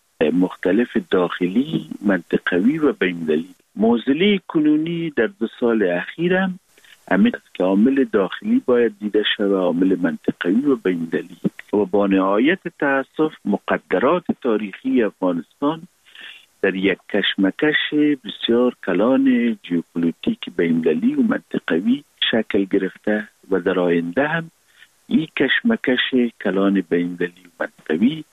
مختلف داخلی، منطقوی و بین‌المللی. معضله کنونی در دو سال اخیر هم همین است که عامل داخلی باید دیده شود، عامل منطقوی و بین‌المللی. و با نهایت تأسف مقدرات تاریخی افغانستان در یک کشمکش بسیار کلان ژئوپلیتیک بین‌المللی و منطقوی شکل گرفته و در آینده هم این کشمکش کلان بین‌المللی و منطقوی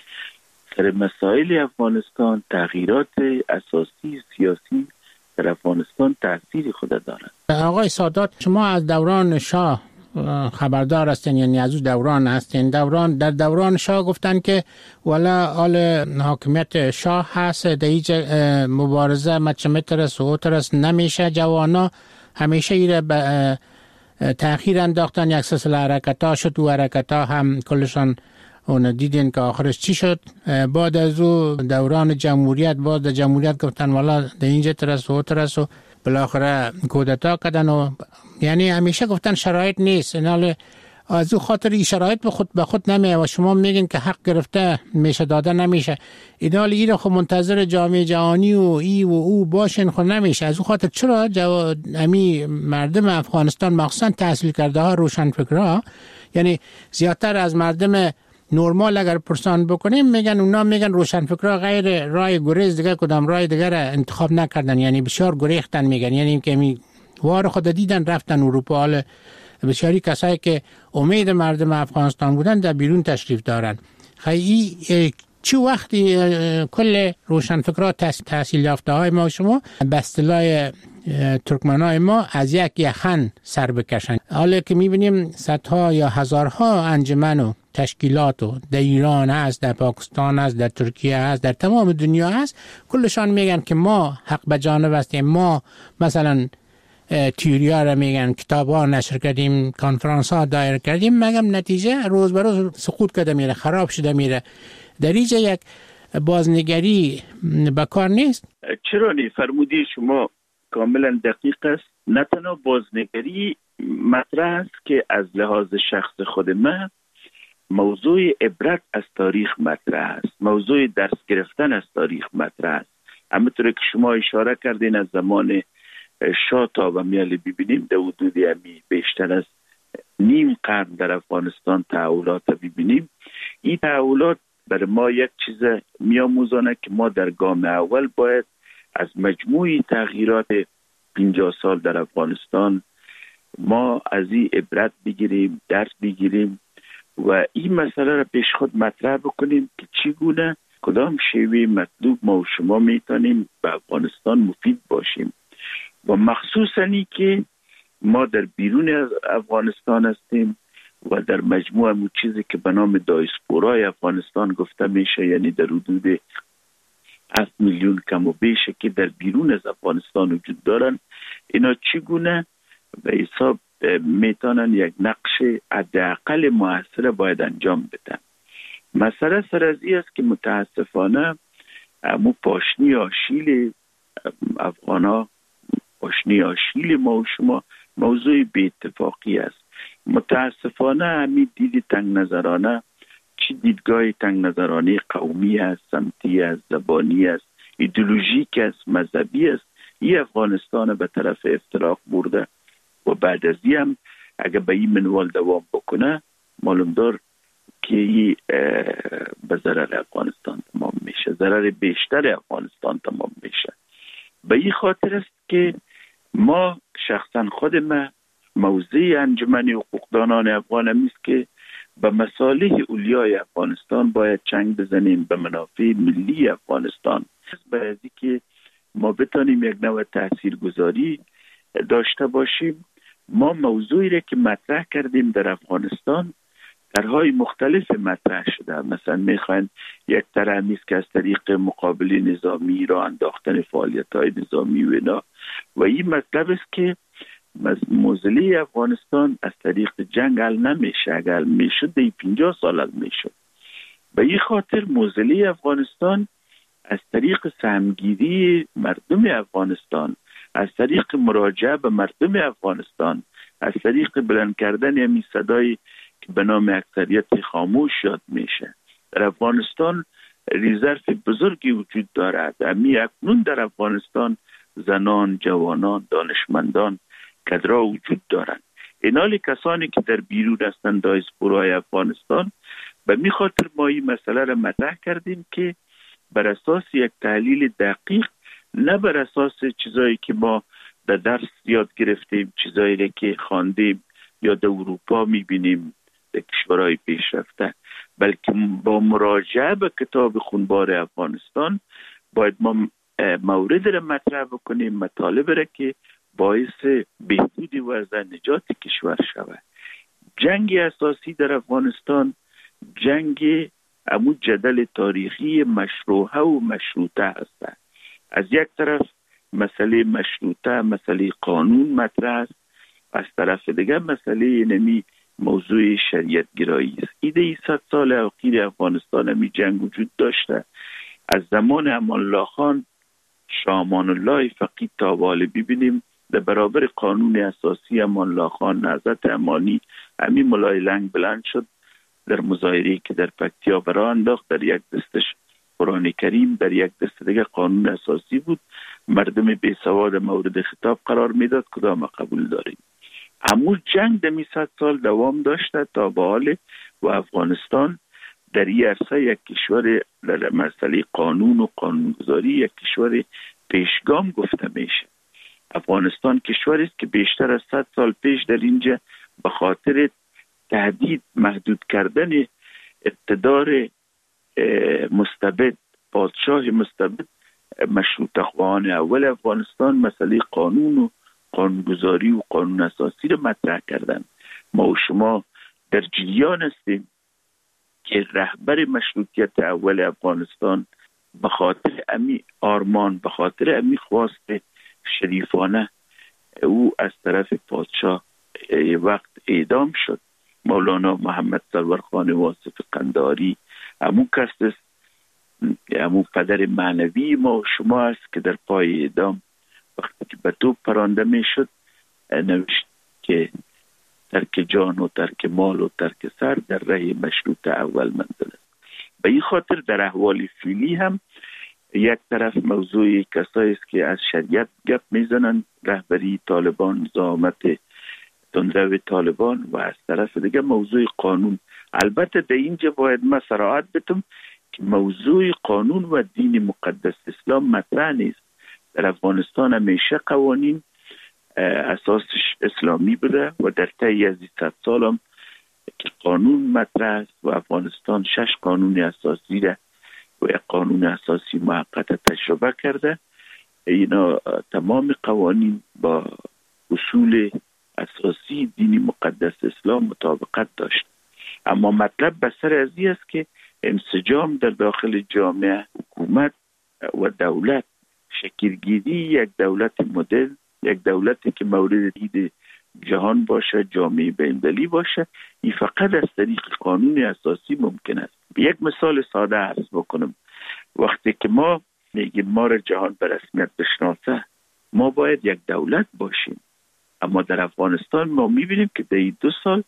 سر مسائل افغانستان، تغییرات اساسی سیاسی در افغانستان تأثیر خود دارد. آقای سادات، شما از دوران شاه خبردار هستین، یعنی از اون دوران هستین. دوران در دوران شاه گفتن که والا حال حاکمیت شاه هست، در هیچ مبارزه مچمترس و اوترس نمیشه. جوانا همیشه ایره به تأخیر انداختن، یک سلسله حرکت ها شد و حرکت ها هم کلشان اون دیدین که آخرش چی شد. بعد از او دوران جمهوریت، بعد از جمهوریت گفتن والا در اینجا ترس و ترس و بالاخره کودتا کردن و یعنی همیشه گفتن شرایط نیست. اینال از او خاطر این شرایط به خود به خود نمیه و شما میگین که حق گرفته میشه داده نمیشه. اینال این خب منتظر جامعه جهانی و ای و او باشین خود نمیشه. از او خاطر چرا جو... امی مردم افغانستان مخصوصا تحصیل کرده ها، روشن فکرها، یعنی زیادتر از مردم نورمال اگر پرسان بکنیم میگن اونا میگن روشنفکرها غیر رای گریز دیگه کدام رای دیگه را انتخاب نکردن، یعنی بسیار گریختن میگن، یعنی که می وار خود دیدن رفتن اروپا. حال بسیاری کسایی که امید مردم افغانستان بودن در بیرون تشریف دارن. خیلی چه وقتی کل روشنفکرها تحصیل یافته های ما شما به اصطلاح ترکمنای ما از یک یخن سر بکشن، حالا که میبینیم صدها یا هزارها انجمن و تشکیلات و در ایران هست، در پاکستان هست، در ترکیه هست، در تمام دنیا هست، کلشان میگن که ما حق به جانب هستیم. ما مثلا تیوریا را میگن، کتاب ها نشر کردیم، کنفرانس ها دایر کردیم، مگم نتیجه روز به روز سقوط کرده میره، خراب شده میره. در اینجا یک بازنگری بکار نیست؟ چرا نی؟ فرمودی شما کاملا دقیق است. نه تنها بازنگری مطرح است که از لحاظ شخص خود من موضوع عبرت از تاریخ مطرح است، موضوع درس گرفتن از تاریخ مطرح است. همونطور که شما اشاره کردین از زمان شاه تا به میل ببینیم در حدود امی بیشتر از نیم قرن در افغانستان تحولات ببینیم، این تحولات برای ما یک چیز میاموزانه که ما در گام اول باید از مجموعی تغییرات پنجاه سال در افغانستان ما از این عبرت بگیریم، درس بگیریم و این مسئله را پیش خود مطرح بکنیم که چگونه کدام شیوه مطلوب ما و شما میتونیم به افغانستان مفید باشیم و مخصوصا ای که ما در بیرون از افغانستان هستیم و در مجموع مو چیزی که به نام دایسپورای افغانستان گفته میشه، یعنی در حدود هفت میلیون کم و بیشه که در بیرون از افغانستان وجود دارن، اینا چگونه به حساب میتونن یک نقش حداقل موثر باید انجام بدن. مسئله سر از این است که متاسفانه مو پاشنی آشیل افغانا، پاشنی آشیل ما و شما موضوع بی اتفاقی است. متاسفانه همین دید تنگ نظرانه، چی دیدگاه تنگ نظرانه قومی است، سمتی است، زبانی است، ایدئولوژیک است، مذهبی است، این افغانستان به طرف افتراق برده و بعد از این هم اگر به این منوال دوام بکنه معلوم دار که این به ضرر افغانستان تمام میشه، ضرر بیشتر افغانستان تمام میشه. به این خاطر است که ما شخصا خود ما موضع انجمن حقوقدانان افغان همیست که به مصالح اولیای افغانستان باید چنگ بزنیم، به منافع ملی افغانستان، باید که ما بتانیم یک نوع تاثیرگذاری داشته باشیم. ما موضوعی را که مطرح کردیم در افغانستان طرح‌های مختلف مطرح شده، مثلا میخواین یک طرح نیست که از طریق مقابله نظامی را انداختن فعالیت‌های نظامی و اینا، و این مطلب است که موضوع افغانستان از طریق جنگ حل نمیشه، اگر میشد دی پنجاه سال حل میشد. به این خاطر موضوع افغانستان از طریق سهمگیری مردم افغانستان، از طریق مراجعه به مردم افغانستان، از طریق بلند کردن همین صدای که به نام اکثریت خاموش یاد میشه. در افغانستان ریزرف بزرگی وجود دارد. امی اکنون در افغانستان زنان، جوانان، دانشمندان کدرا وجود دارند. اینالی کسانی که در بیرون هستند دایسپورای افغانستان، به می خاطر ما این مسئله را مطرح کردیم که بر اساس یک تحلیل دقیق، نه بر اساس چیزایی که ما در درس یاد گرفتیم، چیزایی که خواندیم یا در اروپا میبینیم در کشورهای پیشرفته، بلکه با مراجعه به کتاب خونبار افغانستان باید ما مورد را مطرح بکنیم، مطالب را که باعث بهبود وضع نجات کشور شود. جنگ اساسی در افغانستان جنگ امو جدل تاریخی مشروعه و مشروطه است. از یک طرف مسئله مشروطه، مسئله قانون مطرح است، از طرف دیگر مسئله نمی موضوع شریعت گرایی است. ایده صد سال اخیر افغانستان همی جنگ وجود داشته. از زمان امان الله خان، شاه امان الله فقید تا حال ببینیم در برابر قانون اساسی امان الله خان نهضت امانی همین ملای لنگ بلند شد در مظاهره که در پکتیا برا انداخت. در یک دستش قرآن کریم، در یک دست دیگه قانون اساسی بود. مردم بی سواد مورد خطاب قرار میداد، کدام قبول داریم. همون جنگ دمی صد سال دوام داشته تا به حال و افغانستان در این عرصه یک کشور در مسئله قانون و قانونگذاری یک کشور پیشگام گفته میشه. افغانستان کشوری است که بیشتر از صد سال پیش در اینجا به خاطر تهدید محدود کردن اقتدار مستبد، پادشاه مستبد، مشروطه خواهان اول افغانستان مسئله قانون و قانونگذاری و قانون اساسی رو مطرح کردن. ما و شما در جریان هستیم که رهبر مشروطیت اول افغانستان به خاطر امی آرمان، به خاطر امی خواست شریفانه او از طرف پادشاه وقت اعدام شد. مولانا محمد سرور خان واصف قنداری همون کس است، همون پدر معنوی ما و شما است که در پای اعدام وقتی که به توپ پرانده می شد نوشت که ترک جان و ترک مال و ترک سر در راه مشروط اول منزل است. به این خاطر در احوال فعلی هم یک طرف موضوع کسایی است که از شریعت گپ میزنند، رهبری طالبان، زعامت تندرو طالبان و از طرف دیگه موضوع قانون. البته در اینجا باید ما صراحت بتم که موضوع قانون و دین مقدس اسلام مطرح نیست. در افغانستان همیشه قوانین اساسش اسلامی بوده و در طی از صد سال هم که قانون مطرح است و افغانستان شش قانون اساسی ده و یک قانون اساسی موقت تجربه کرده. اینا تمام قوانین با اصول اساسی دین مقدس اسلام مطابقت داشت. اما مطلب بسر از این است که انسجام در داخل جامعه، حکومت و دولت، شکلگیری یک دولت مدل، یک دولتی که مورد دید جهان باشه، جامعه بین‌المللی باشه، این فقط از طریق قانون اساسی ممکن است. یک مثال ساده عرض بکنم. وقتی که ما میگیم ما را جهان به رسمیت بشناسه، ما باید یک دولت باشیم. اما در افغانستان ما میبینیم که در این دو سال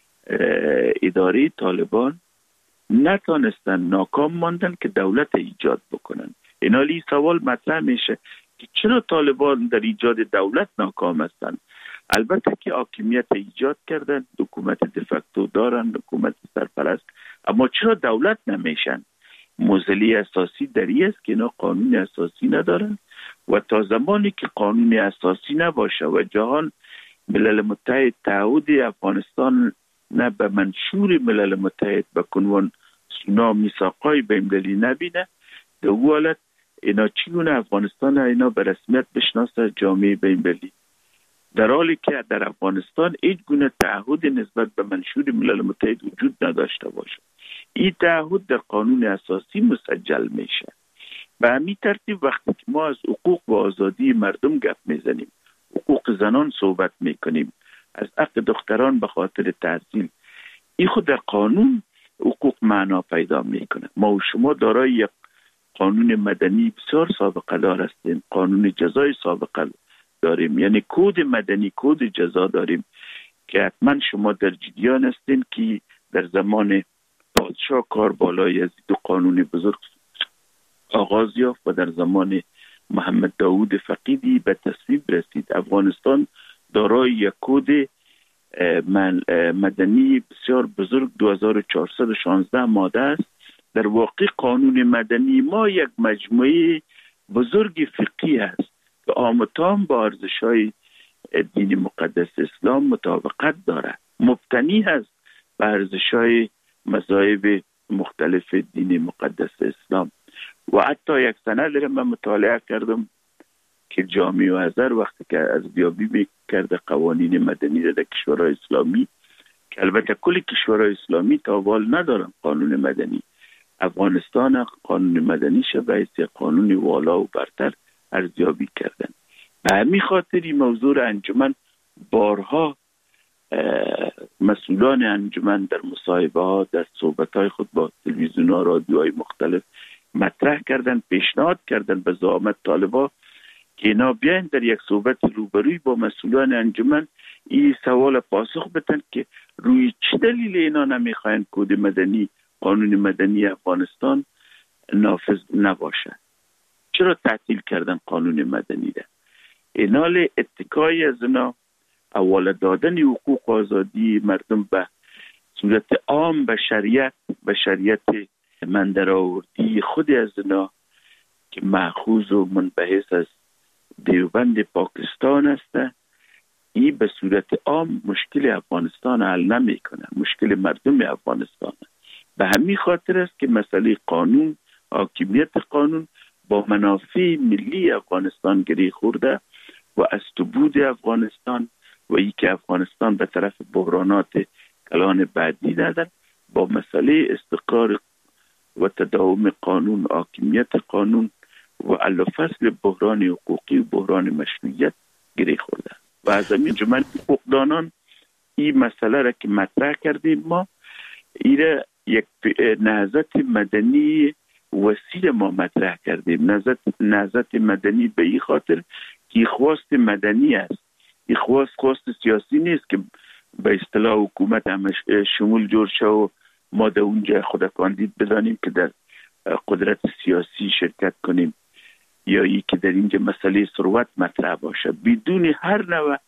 اداره طالبان نتانستن، ناکام ماندن که دولت ایجاد بکنن. اینالی سوال مطرح میشه که چرا طالبان در ایجاد دولت ناکام هستند؟ البته که حاکمیت ایجاد کردن، حکومت دفکتو دارن، حکومت سرپرست، اما چرا دولت نمیشن؟ موزلی اساسی در این است که اینا قانون اساسی ندارن و تا زمانی که قانون اساسی نباشه و جهان ملل متحد تعهد افغانستان نه به منشور ملل متحد به کنوان سونا میثاقای بین‌المللی نبینه، در اون حالت اینا چگونه افغانستان اینا به رسمیت بشناسه جامعه بین‌المللی، در حالی که در افغانستان هیچ گونه تعهد نسبت به منشور ملل متحد وجود نداشته باشه. این تعهد در قانون اساسی مسجل میشه. به همین ترتیب وقتی که ما از حقوق و آزادی مردم گپ میزنیم، حقوق زنان صحبت میکنیم، از حق دختران به خاطر تحصیل، این خود در قانون حقوق معنا پیدا میکنه. ما و شما دارای یک قانون مدنی بسیار سابقه دار هستیم، قانون جزای سابقه داریم، یعنی کد مدنی، کد جزا داریم که حتما شما در جریان هستین که در زمان پادشاه کاربالای از دو قانون بزرگ آغاز یافت و در زمان محمد داوود فقیدی به تصویب رسید. افغانستان دارای یک کد مدنی بسیار بزرگ دو هزار و چهارصد و شانزده ماده است. در واقع قانون مدنی ما یک مجموعه بزرگ فقهی است که آمتام با ارزش‌های دین مقدس اسلام مطابقت دارد، مبتنی است به ارزش‌های مذاهب مختلف دین مقدس اسلام. و حتی یک سند را من مطالعه کردم که جامع ازهر وقتی که از بیابی میکرده قوانین مدنی در کشورهای اسلامی، که البته کل کشورهای اسلامی تاوال ندارن قانون مدنی، افغانستان قانون مدنی شبه قانون والا و برتر ارزیابی کردن. به همین خاطر این موضوع انجمن بارها مسئولان انجمن در مصاحبه ها، در صحبت های خود با تلویزیون ها، رادیوهای مختلف مطرح کردن، پیشنهاد کردن به زعامت طالبا که اینا بیاین در یک صحبت روبروی با مسئولان انجمن این سوال پاسخ بدن که روی چه دلیل اینا نمیخواین کد مدنی، قانون مدنی افغانستان نافذ نباشه، چرا تعطیل کردن قانون مدنی ده؟ اینال اتکای از اینا اول دادن حقوق و آزادی مردم به صورت عام به شریعت، به شریعت من در آوردی خود از اینا که مأخوذ و منبعث از دیوبند پاکستان است، این به صورت عام مشکل افغانستان حل نمی کنه، مشکل مردم افغانستان. به همین خاطر است که مسئله قانون، حاکمیت قانون با منافع ملی افغانستان گره خورده و از بود افغانستان و ای که افغانستان به طرف بحرانات کلان بعدی ندن با مسئله استقرار و تداوم قانون، حاکمیت قانون و الا فصل بحران حقوقی و بحران مشروعیت گره خورده. و از همین جمعن حقوقدانان این مسئله را که مطرح کردیم ما، این یک نهضت مدنی وسیله ما مطرح کردیم. نهضت نهضت مدنی به این خاطر که خواست مدنی است، این خواست خواست سیاسی نیست که به اصطلاح حکومت همش شمول جور شه و ما در اونجا خود کاندید بدانیم که در قدرت سیاسی شرکت کنیم یا ای که در اینجا مسئله ثروت مطرح باشه. بدون هر نوع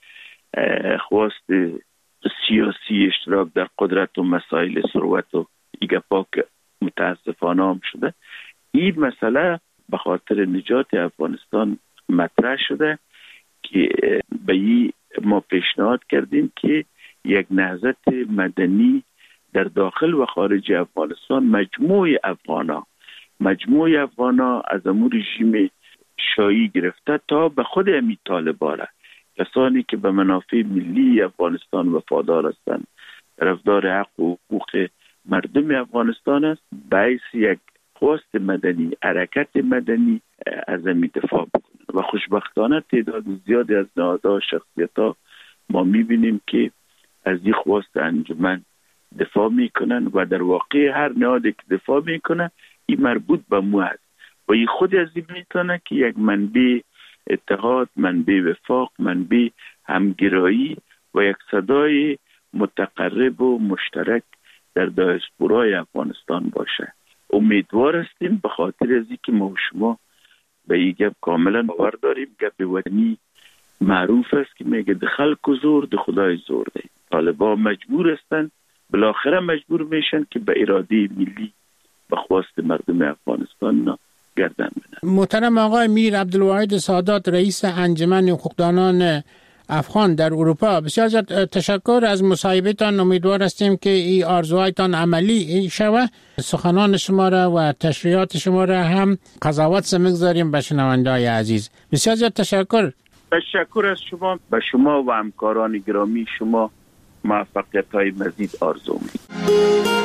خواست سیاسی اشتراک در قدرت و مسائل ثروت و ایگپا که متاسفانه هم شده. این مسئله به خاطر نجات افغانستان مطرح شده که به این ما پیشنهاد کردیم که یک نهضت مدنی در داخل و خارج افغانستان مجموع افغانا مجموع افغانا از امور رژیم شاهی گرفته تا به خود امی طالبان، کسانی که به منافع ملی افغانستان وفادار هستند، طرفدار حق و حقوق مردم افغانستان است، باعث یک خواست مدنی، حرکت مدنی از امی دفاع بکنند و خوشبختانه تعداد زیادی از نهادها شخصیت‌ها ما می‌بینیم که از این خواست انجمن دفاع میکنن و در واقع هر نهادی که دفاع میکنه این مربوط به مو است و این خود از این میتونه که یک منبع اتحاد، منبع وفاق، منبع همگرایی و یک صدای متقرب و مشترک در دیاسپورای افغانستان باشه. امیدوار هستیم به خاطر از اینکه ما و شما به این گپ کاملا باور داریم. گپ وطنی معروف است که میگه د خلق زور د خدای زور دی. طالبان مجبور هستند، بالاخره مجبور میشن که به اراده ملی به خواست مردم افغانستان گردن بدن. محترم آقای میر عبدالواحد سادات، رئیس انجمن حقوقدانان افغان در اروپا، بسیار زیاد تشکر از مصاحبهتان. امیدوار هستیم که این آرزوهایتان عملی شود. سخنان شما را و تشریحات شما را هم قضاوت سمگذاریم به شنونده‌های عزیز. بسیار زیاد تشکر. تشکر از شما، به شما و همکاران گرامی شما موفقیت های مزید آرزو می‌کنم.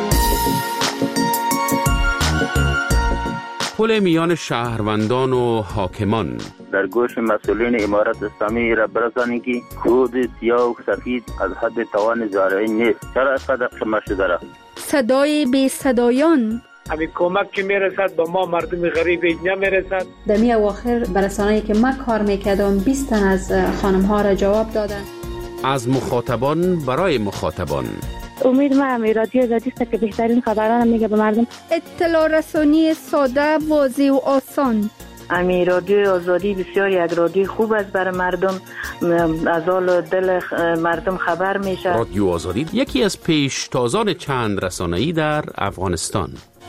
پل میان شهروندان و حاکمان. در گوش مسئولین امارت اسلامی را برسانید که کود سیاه و سفید از حد توان زارعی نیست. چرا اینقدر شما شده را؟ صدای بی صدایان. همین کمک که میرسد به ما مردم غریب نمیرسد. در می اواخر برسانه‌ای که من کار میکردم بیست تن از خانم ها را جواب دادن. از مخاطبان برای مخاطبان. امید ما رادیو آزادی است که بهترین خبران میگه به مردم. اطلاع رسانی ساده، واضح و آسان. امی رادیو آزادی بسیار یک رادیو خوب است برای مردم، از حال دل مردم خبر میشه. رادیو آزادی یکی از پیشتازان چند رسانه‌ای در افغانستان.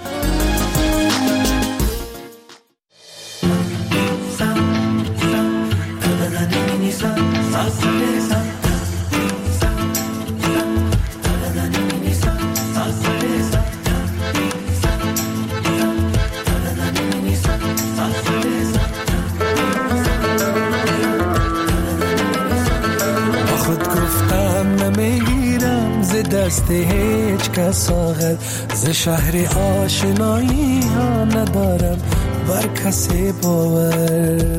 دست هیچ کس آغل ز شهر آشنایی ها ندارم بر کسی باور.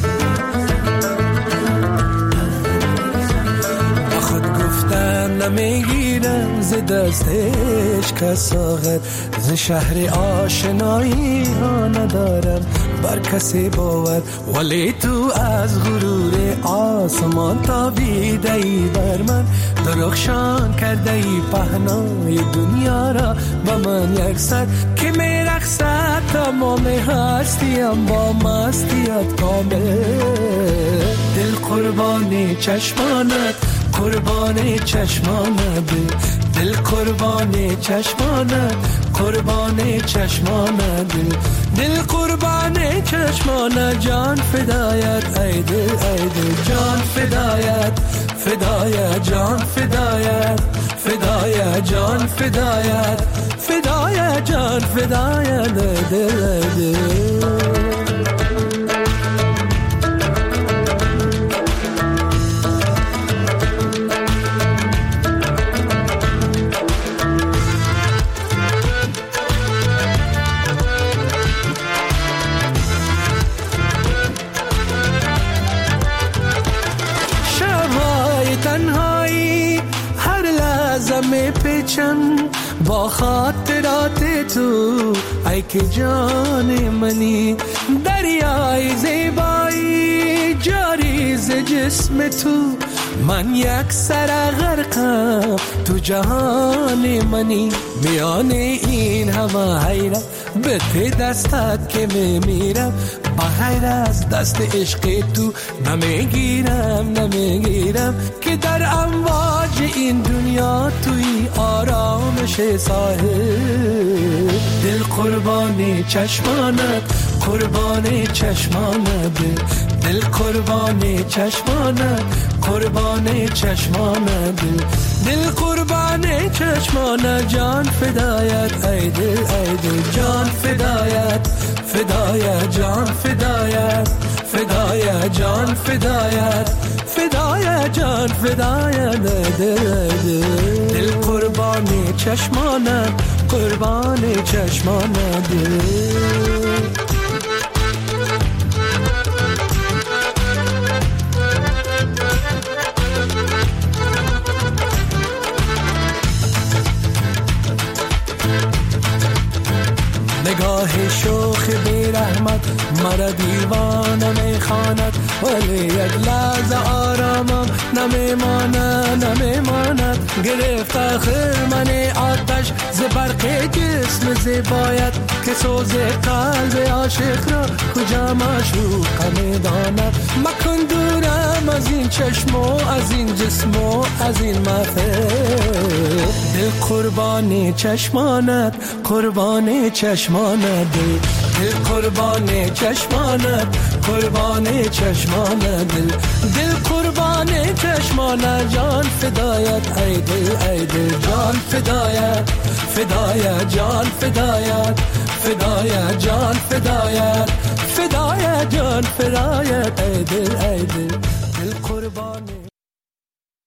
با خود گفتن نمیگیرم ز دست هیچ کس آغل ز شهر آشنایی ها ندارم بر کسی باور. ولی تو از غرور آسمان تابیده ای بر من، درخشان کرده ای پهنای دنیا را با من یک سر که میرقصد تمام هستیم با مستیت کامل. دل قربان چشمانت، قربان چشمانت، دل قربان چشمانت، قربان چشمانت، دل قربان چشمانت، جان فدایت ای دل ای دل، جان فدایت فدایت، جان فدایت فدایت، جان فدایت فدایت، جان فدایت دل دل. با خاطرات تو ای که جان منی، دریای زیبایی جاری ز جسم تو، من یک سر غرقم تو جهان منی. میان این همه حیرت به ته دستت که میمیرم، بغیر از دست عشق تو نمیگیرم نمیگیرم، که در امواج این دنیا توی آرامش ساحل. دل قربان چشمانت قربان چشمانت، دل قربان چشمانت قربان چشمانت، دل قربان چشمانت، جان فدایت ای دل ای دل، جان فدایت فدایت جان فدایت فدایت جان فدایت فدایت جان فدایت دل دل، دل قربان چشمانت قربان چشمانت. نگاه شوخ بی رحمت مرا دیوانه میخواند، ولی یک لحظه آرامم نمیماند نمیماند. گرفت آخر من آتش ز برق جسم زیبایت، که سوز قلب عاشق را کجا معشوق میداند. مکن دورم از این چشم و از این جسم و از این محفل، دل قربان چشمانت قربان چشمانت، دل قربان چشمانت قربان چشمانت، دل دل قربان چشمانت، جان فدایت ای دل ای دل، جان فدایت فدایت جان فدایت فدایت جان فدایت فدایت جان فدایت ای دل ای دل، دل قربان